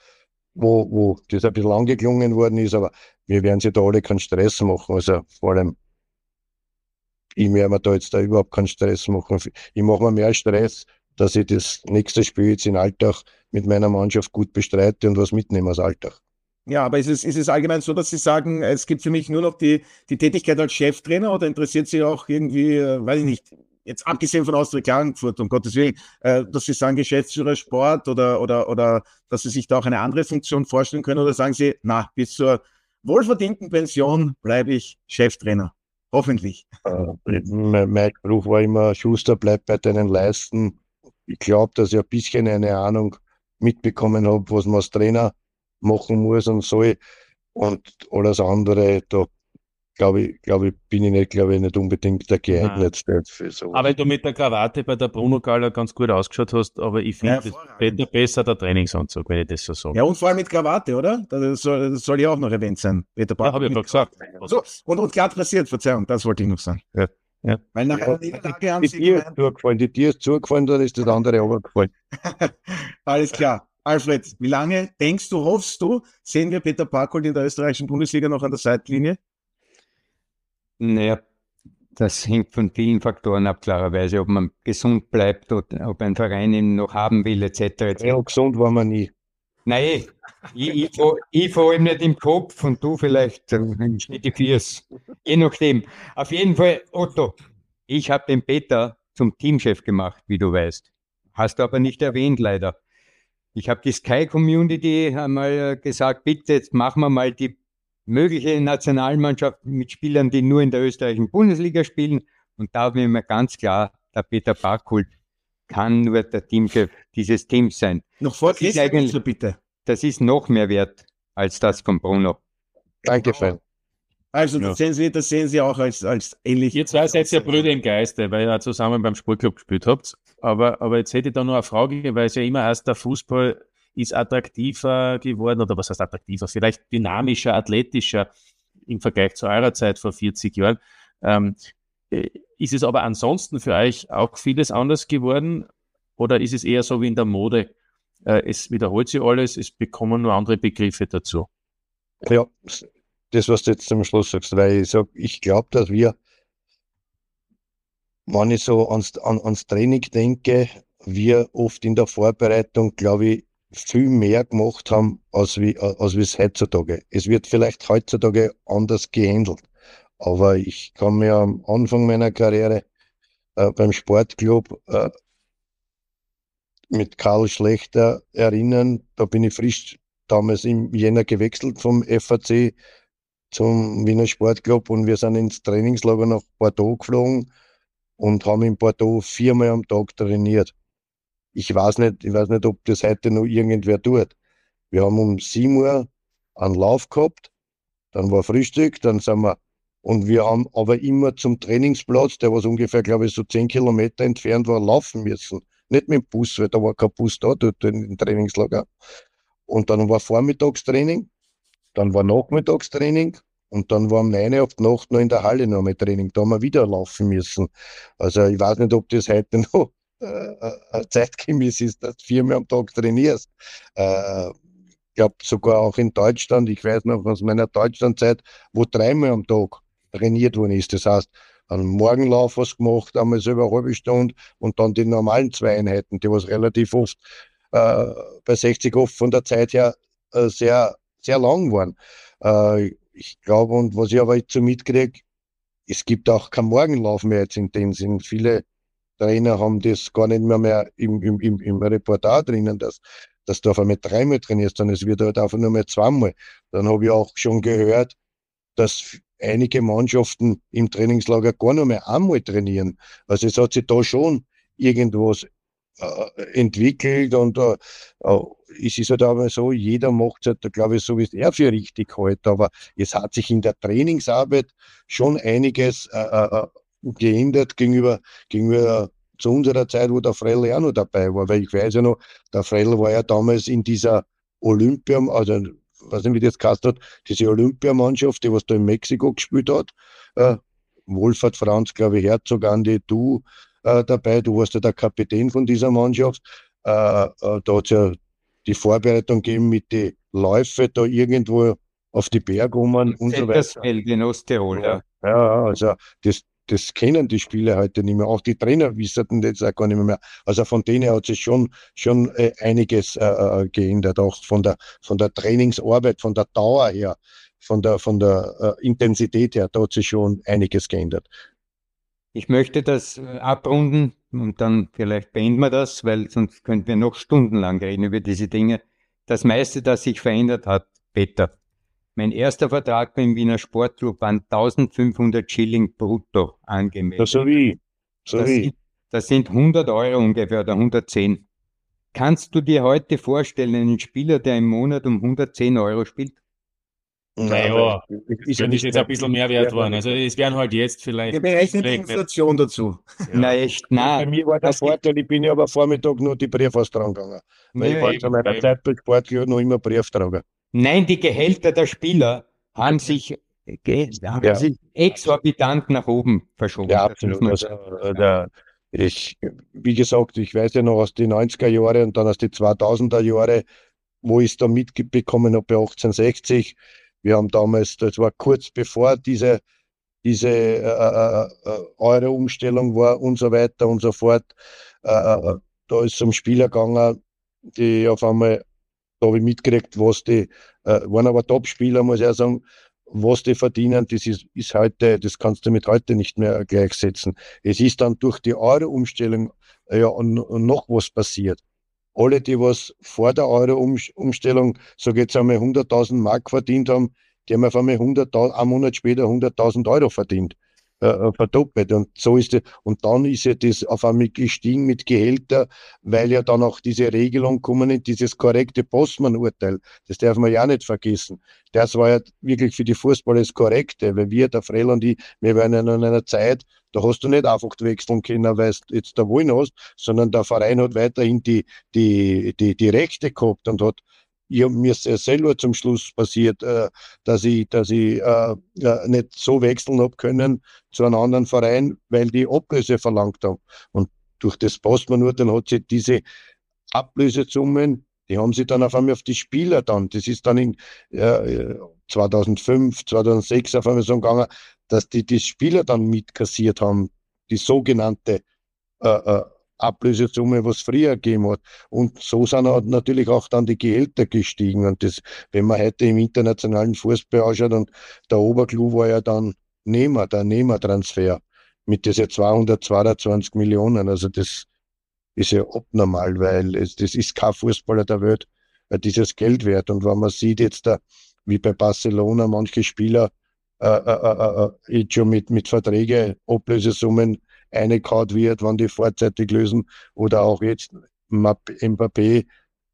wo das ein bisschen angeklungen worden ist, aber wir werden sich da alle keinen Stress machen. Also vor allem, ich werde mir da jetzt überhaupt keinen Stress machen. Ich mache mir mehr Stress, dass ich das nächste Spiel jetzt in Alltag mit meiner Mannschaft gut bestreite und was mitnehme aus Alltag. Ja, aber ist es allgemein so, dass Sie sagen, es gibt für mich nur noch die Tätigkeit als Cheftrainer oder interessiert Sie auch irgendwie, weiß ich nicht, jetzt abgesehen von Austria Klagenfurt, um Gottes Willen, dass Sie sagen Geschäftsführer Sport oder dass Sie sich da auch eine andere Funktion vorstellen können oder sagen Sie, na, bis zur wohlverdienten Pension bleibe ich Cheftrainer. Hoffentlich. Mein Spruch war immer, Schuster bleibt bei deinen Leisten. Ich glaube, dass ich ein bisschen eine Ahnung mitbekommen habe, was man als Trainer machen muss und soll. Und alles andere, da glaube ich, bin ich nicht unbedingt der geeignetste für so. Aber wenn du mit der Krawatte bei der Bruno-Gala ganz gut ausgeschaut hast, aber ich finde das besser der Trainingsanzug, wenn ich das so sage. Ja, und vor allem mit Krawatte, oder? Das soll ja auch noch erwähnt sein. Peter Ja, habe ich gerade gesagt. So, und glatt rasiert, Verzeihung, das wollte ich noch sagen. Ja. Weil nach einer Niederlage haben Sie die Tier ist zugefallen, dann ist das andere runtergefallen. Alles klar. Alfred, wie lange denkst du, hoffst du, sehen wir Peter Parkholt in der österreichischen Bundesliga noch an der Seitenlinie? Naja, das hängt von vielen Faktoren ab, klarerweise, ob man gesund bleibt, ob ein Verein ihn noch haben will, etc. Ja, gesund war man nie. Nein, ich fahre ihm nicht im Kopf und du vielleicht die Viers. Je nachdem. Auf jeden Fall, Otto, ich habe den Peter zum Teamchef gemacht, wie du weißt. Hast du aber nicht erwähnt, leider. Ich habe die Sky-Community einmal gesagt, bitte, jetzt machen wir mal die mögliche Nationalmannschaft mit Spielern, die nur in der österreichischen Bundesliga spielen. Und da habe ich mir ganz klar, der Peter Parkholt kann nur der Teamchef dieses Teams sein. Noch vor so bitte. Das ist noch mehr wert als das von Bruno. Danke, Also das sehen Sie auch als ähnlich. Ihr zwei seid ja Brüder im Geiste, weil ihr ja zusammen beim Sportclub gespielt habt. Aber jetzt hätte ich da noch eine Frage, weil es ja immer heißt, der Fußball ist attraktiver geworden, oder was heißt attraktiver? Vielleicht dynamischer, athletischer im Vergleich zu eurer Zeit vor 40 Jahren. Ist es aber ansonsten für euch auch vieles anders geworden? Oder ist es eher so wie in der Mode? Es wiederholt sich alles, es bekommen nur andere Begriffe dazu. Ja, das, was du jetzt zum Schluss sagst, weil ich sage, ich glaube, dass wir, wenn ich so ans Training denke, wir oft in der Vorbereitung, glaube ich, viel mehr gemacht haben, als wie es heutzutage. Es wird vielleicht heutzutage anders gehandelt. Aber ich kann mir am Anfang meiner Karriere beim Sportclub mit Karl Schlechter erinnern. Da bin ich frisch damals im Jänner gewechselt vom FAC zum Wiener Sportclub und wir sind ins Trainingslager nach Bordeaux geflogen und haben in Bordeaux 4-mal am Tag trainiert. Ich weiß nicht, ob das heute noch irgendwer tut. Wir haben um 7 Uhr einen Lauf gehabt, dann war Frühstück, und wir haben aber immer zum Trainingsplatz, der was ungefähr, glaube ich, so 10 Kilometer entfernt war, laufen müssen. Nicht mit dem Bus, weil da war kein Bus da, dort im Trainingslager. Und dann war Vormittagstraining, dann war Nachmittagstraining und dann war um 9 Uhr auf die Nacht noch in der Halle noch mal Training. Da haben wir wieder laufen müssen. Also ich weiß nicht, ob das heute noch zeitgemäß ist, dass du 4-mal am Tag trainierst. Ich glaube sogar auch in Deutschland, ich weiß noch aus meiner Deutschlandzeit, wo 3-mal am Tag trainiert worden ist. Das heißt, einen Morgenlauf was gemacht, einmal selber eine halbe Stunde und dann die normalen 2 Einheiten, die was relativ oft bei 60 oft von der Zeit her sehr, sehr lang waren. Ich glaube, und was ich aber jetzt so mitkriege, es gibt auch keinen Morgenlauf mehr jetzt in dem Sinn. Viele Trainer haben das gar nicht mehr im Repertoire drinnen, dass du auf einmal 3-mal trainierst, sondern es wird halt einfach nur mehr 2-mal. Dann habe ich auch schon gehört, dass einige Mannschaften im Trainingslager gar nicht mehr einmal trainieren. Also es hat sich da schon irgendwas entwickelt und es ist halt aber so, jeder macht es halt, glaube ich, so wie es er für richtig hält, aber es hat sich in der Trainingsarbeit schon einiges geändert gegenüber zu unserer Zeit, wo der Frell ja noch dabei war, weil ich weiß ja noch, der Frell war ja damals in dieser also weiß nicht, wie das geheißen hat, diese Olympiamannschaft, die was da in Mexiko gespielt hat, Wolfhard Franz, glaube ich, Herzog, Andi, du dabei, du warst ja der Kapitän von dieser Mannschaft, da hat es ja die Vorbereitung gegeben mit den Läufen da irgendwo auf die Berge und so weiter. In Osttirol, ja. Ja, also das kennen die Spieler heute nicht mehr. Auch die Trainer wissen das auch gar nicht mehr. Also von denen hat sich schon einiges geändert, auch von der Trainingsarbeit, von der Dauer her, von der Intensität her, da hat sich schon einiges geändert. Ich möchte das abrunden und dann vielleicht beenden wir das, weil sonst könnten wir noch stundenlang reden über diese Dinge. Das meiste, das sich verändert hat, Peter. Mein erster Vertrag beim Wiener Sportclub waren 1500 Schilling brutto angemeldet. Das sind 100 Euro ungefähr oder 110. Kannst du dir heute vorstellen, einen Spieler, der im Monat um 110 Euro spielt? Naja, ist jetzt ein bisschen mehr wert worden. Also es wären halt jetzt vielleicht... Wir berechnen die Inflation dazu. Ja. Na echt, nein. Bei mir war der Vorteil, ich bin ja aber Vormittag nur die Briefaustragung gegangen. Weil ich war zu meiner Zeit bei Sportclub noch immer Brieftrauger. Nein, die Gehälter der Spieler haben sich exorbitant nach oben verschoben. Ja, absolut. Also, wie gesagt, ich weiß ja noch aus den 90er Jahren und dann aus den 2000er Jahren, wo ich es da mitbekommen habe bei 1860. Wir haben damals, das war kurz bevor diese Euro-Umstellung war und so weiter und so fort. Da ist es um Spieler gegangen, die auf einmal, da habe ich mitgekriegt, was die, waren aber Top-Spieler, muss ich auch sagen, was die verdienen, das ist heute, das kannst du mit heute nicht mehr gleichsetzen. Es ist dann durch die Euro-Umstellung noch was passiert. Alle, die was vor der Euro-Umstellung, so jetzt einmal 100.000 Mark verdient haben, die haben auf einmal einen Monat später 100.000 Euro verdient. Verdoppelt. Und so ist es. Und dann ist ja das auf einmal gestiegen mit Gehälter, weil ja dann auch diese Regelung kommen ist, dieses korrekte Postmann-Urteil. Das darf man ja nicht vergessen. Das war ja wirklich für die Fußballer das Korrekte, weil wir, der Frell und ich, wir waren ja noch in einer Zeit, da hast du nicht einfach wechseln können, weil du jetzt da wollen hast, sondern der Verein hat weiterhin die Rechte gehabt und hat, mir ist ja selber zum Schluss passiert, dass ich nicht so wechseln habe können zu einem anderen Verein, weil die Ablöse verlangt haben. Und durch das Postmann-Urteil hat sich diese Ablösesummen, die haben sich dann auf einmal auf die Spieler dann, das ist dann in 2005, 2006 auf einmal so gegangen, dass die Spieler dann mitkassiert haben, die sogenannte Ablösesumme, was früher gegeben hat. Und so sind natürlich auch dann die Gehälter gestiegen. Und das, wenn man heute im internationalen Fußball anschaut, und der Oberclub war ja dann der Nehmertransfer mit dieser 222 Millionen. Also das ist ja abnormal, weil das ist kein Fußballer der Welt dieses Geld wert. Und wenn man sieht jetzt da, wie bei Barcelona manche Spieler jetzt schon mit Verträge, Ablösesummen eingehauen wird, wenn die vorzeitig lösen, oder auch jetzt Mbappé,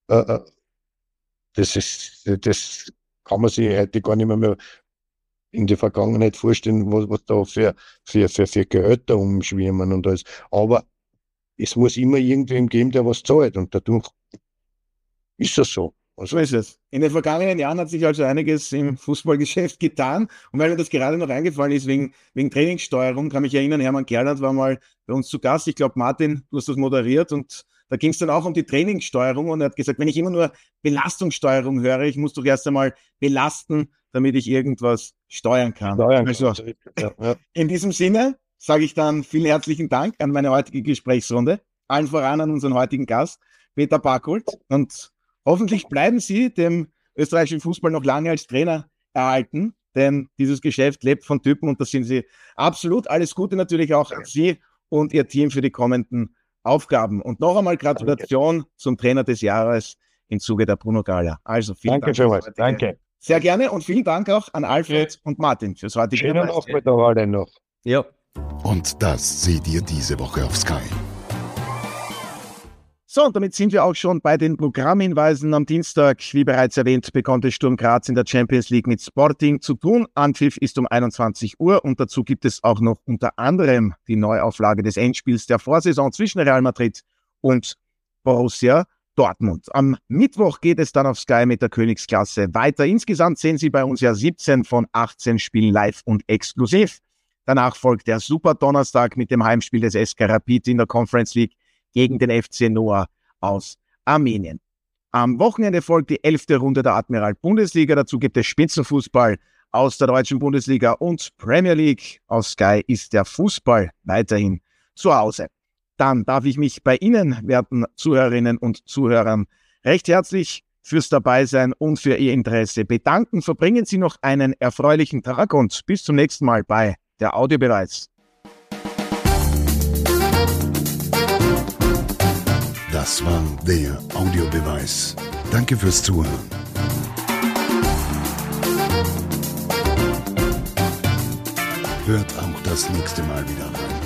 das kann man sich heute gar nicht mehr in der Vergangenheit vorstellen, was da für Gehälter umschwimmen und alles. Aber es muss immer irgendwem geben, der was zahlt, und dadurch ist das so. So ist es. In den vergangenen Jahren hat sich also einiges im Fußballgeschäft getan. Und weil mir das gerade noch eingefallen ist, wegen Trainingssteuerung, kann mich erinnern, Hermann Gerland war mal bei uns zu Gast. Ich glaube, Martin, du hast das moderiert und da ging es dann auch um die Trainingssteuerung und er hat gesagt, wenn ich immer nur Belastungssteuerung höre, ich muss doch erst einmal belasten, damit ich irgendwas steuern kann. Also, in diesem Sinne sage ich dann vielen herzlichen Dank an meine heutige Gesprächsrunde, allen voran an unseren heutigen Gast, Peter Backhult, und hoffentlich bleiben Sie dem österreichischen Fußball noch lange als Trainer erhalten, denn dieses Geschäft lebt von Typen und das sind Sie absolut. Alles Gute natürlich auch an Sie und Ihr Team für die kommenden Aufgaben. Und noch einmal Gratulation zum Trainer des Jahres im Zuge der Bruno Gala. Also vielen Dank. Danke. Sehr gerne und vielen Dank auch an Alfred und Martin fürs heutige Schönen Nachmittag allen noch. Ja. Und das seht ihr diese Woche auf Sky. So, und damit sind wir auch schon bei den Programmhinweisen. Am Dienstag, wie bereits erwähnt, bekommt es Sturm Graz in der Champions League mit Sporting zu tun. Anpfiff ist um 21 Uhr und dazu gibt es auch noch unter anderem die Neuauflage des Endspiels der Vorsaison zwischen Real Madrid und Borussia Dortmund. Am Mittwoch geht es dann auf Sky mit der Königsklasse weiter. Insgesamt sehen Sie bei uns ja 17 von 18 Spielen live und exklusiv. Danach folgt der Super Donnerstag mit dem Heimspiel des SK Rapid in der Conference League gegen den FC Noah aus Armenien. Am Wochenende folgt die 11. Runde der Admiral Bundesliga. Dazu gibt es Spitzenfußball aus der deutschen Bundesliga und Premier League. Auf Sky ist der Fußball weiterhin zu Hause. Dann darf ich mich bei Ihnen, werten Zuhörerinnen und Zuhörern, recht herzlich fürs Dabeisein und für Ihr Interesse bedanken. Verbringen Sie noch einen erfreulichen Tag und bis zum nächsten Mal bei der Audiobeweis. Das war der Audiobeweis. Danke fürs Zuhören. Hört auch das nächste Mal wieder rein.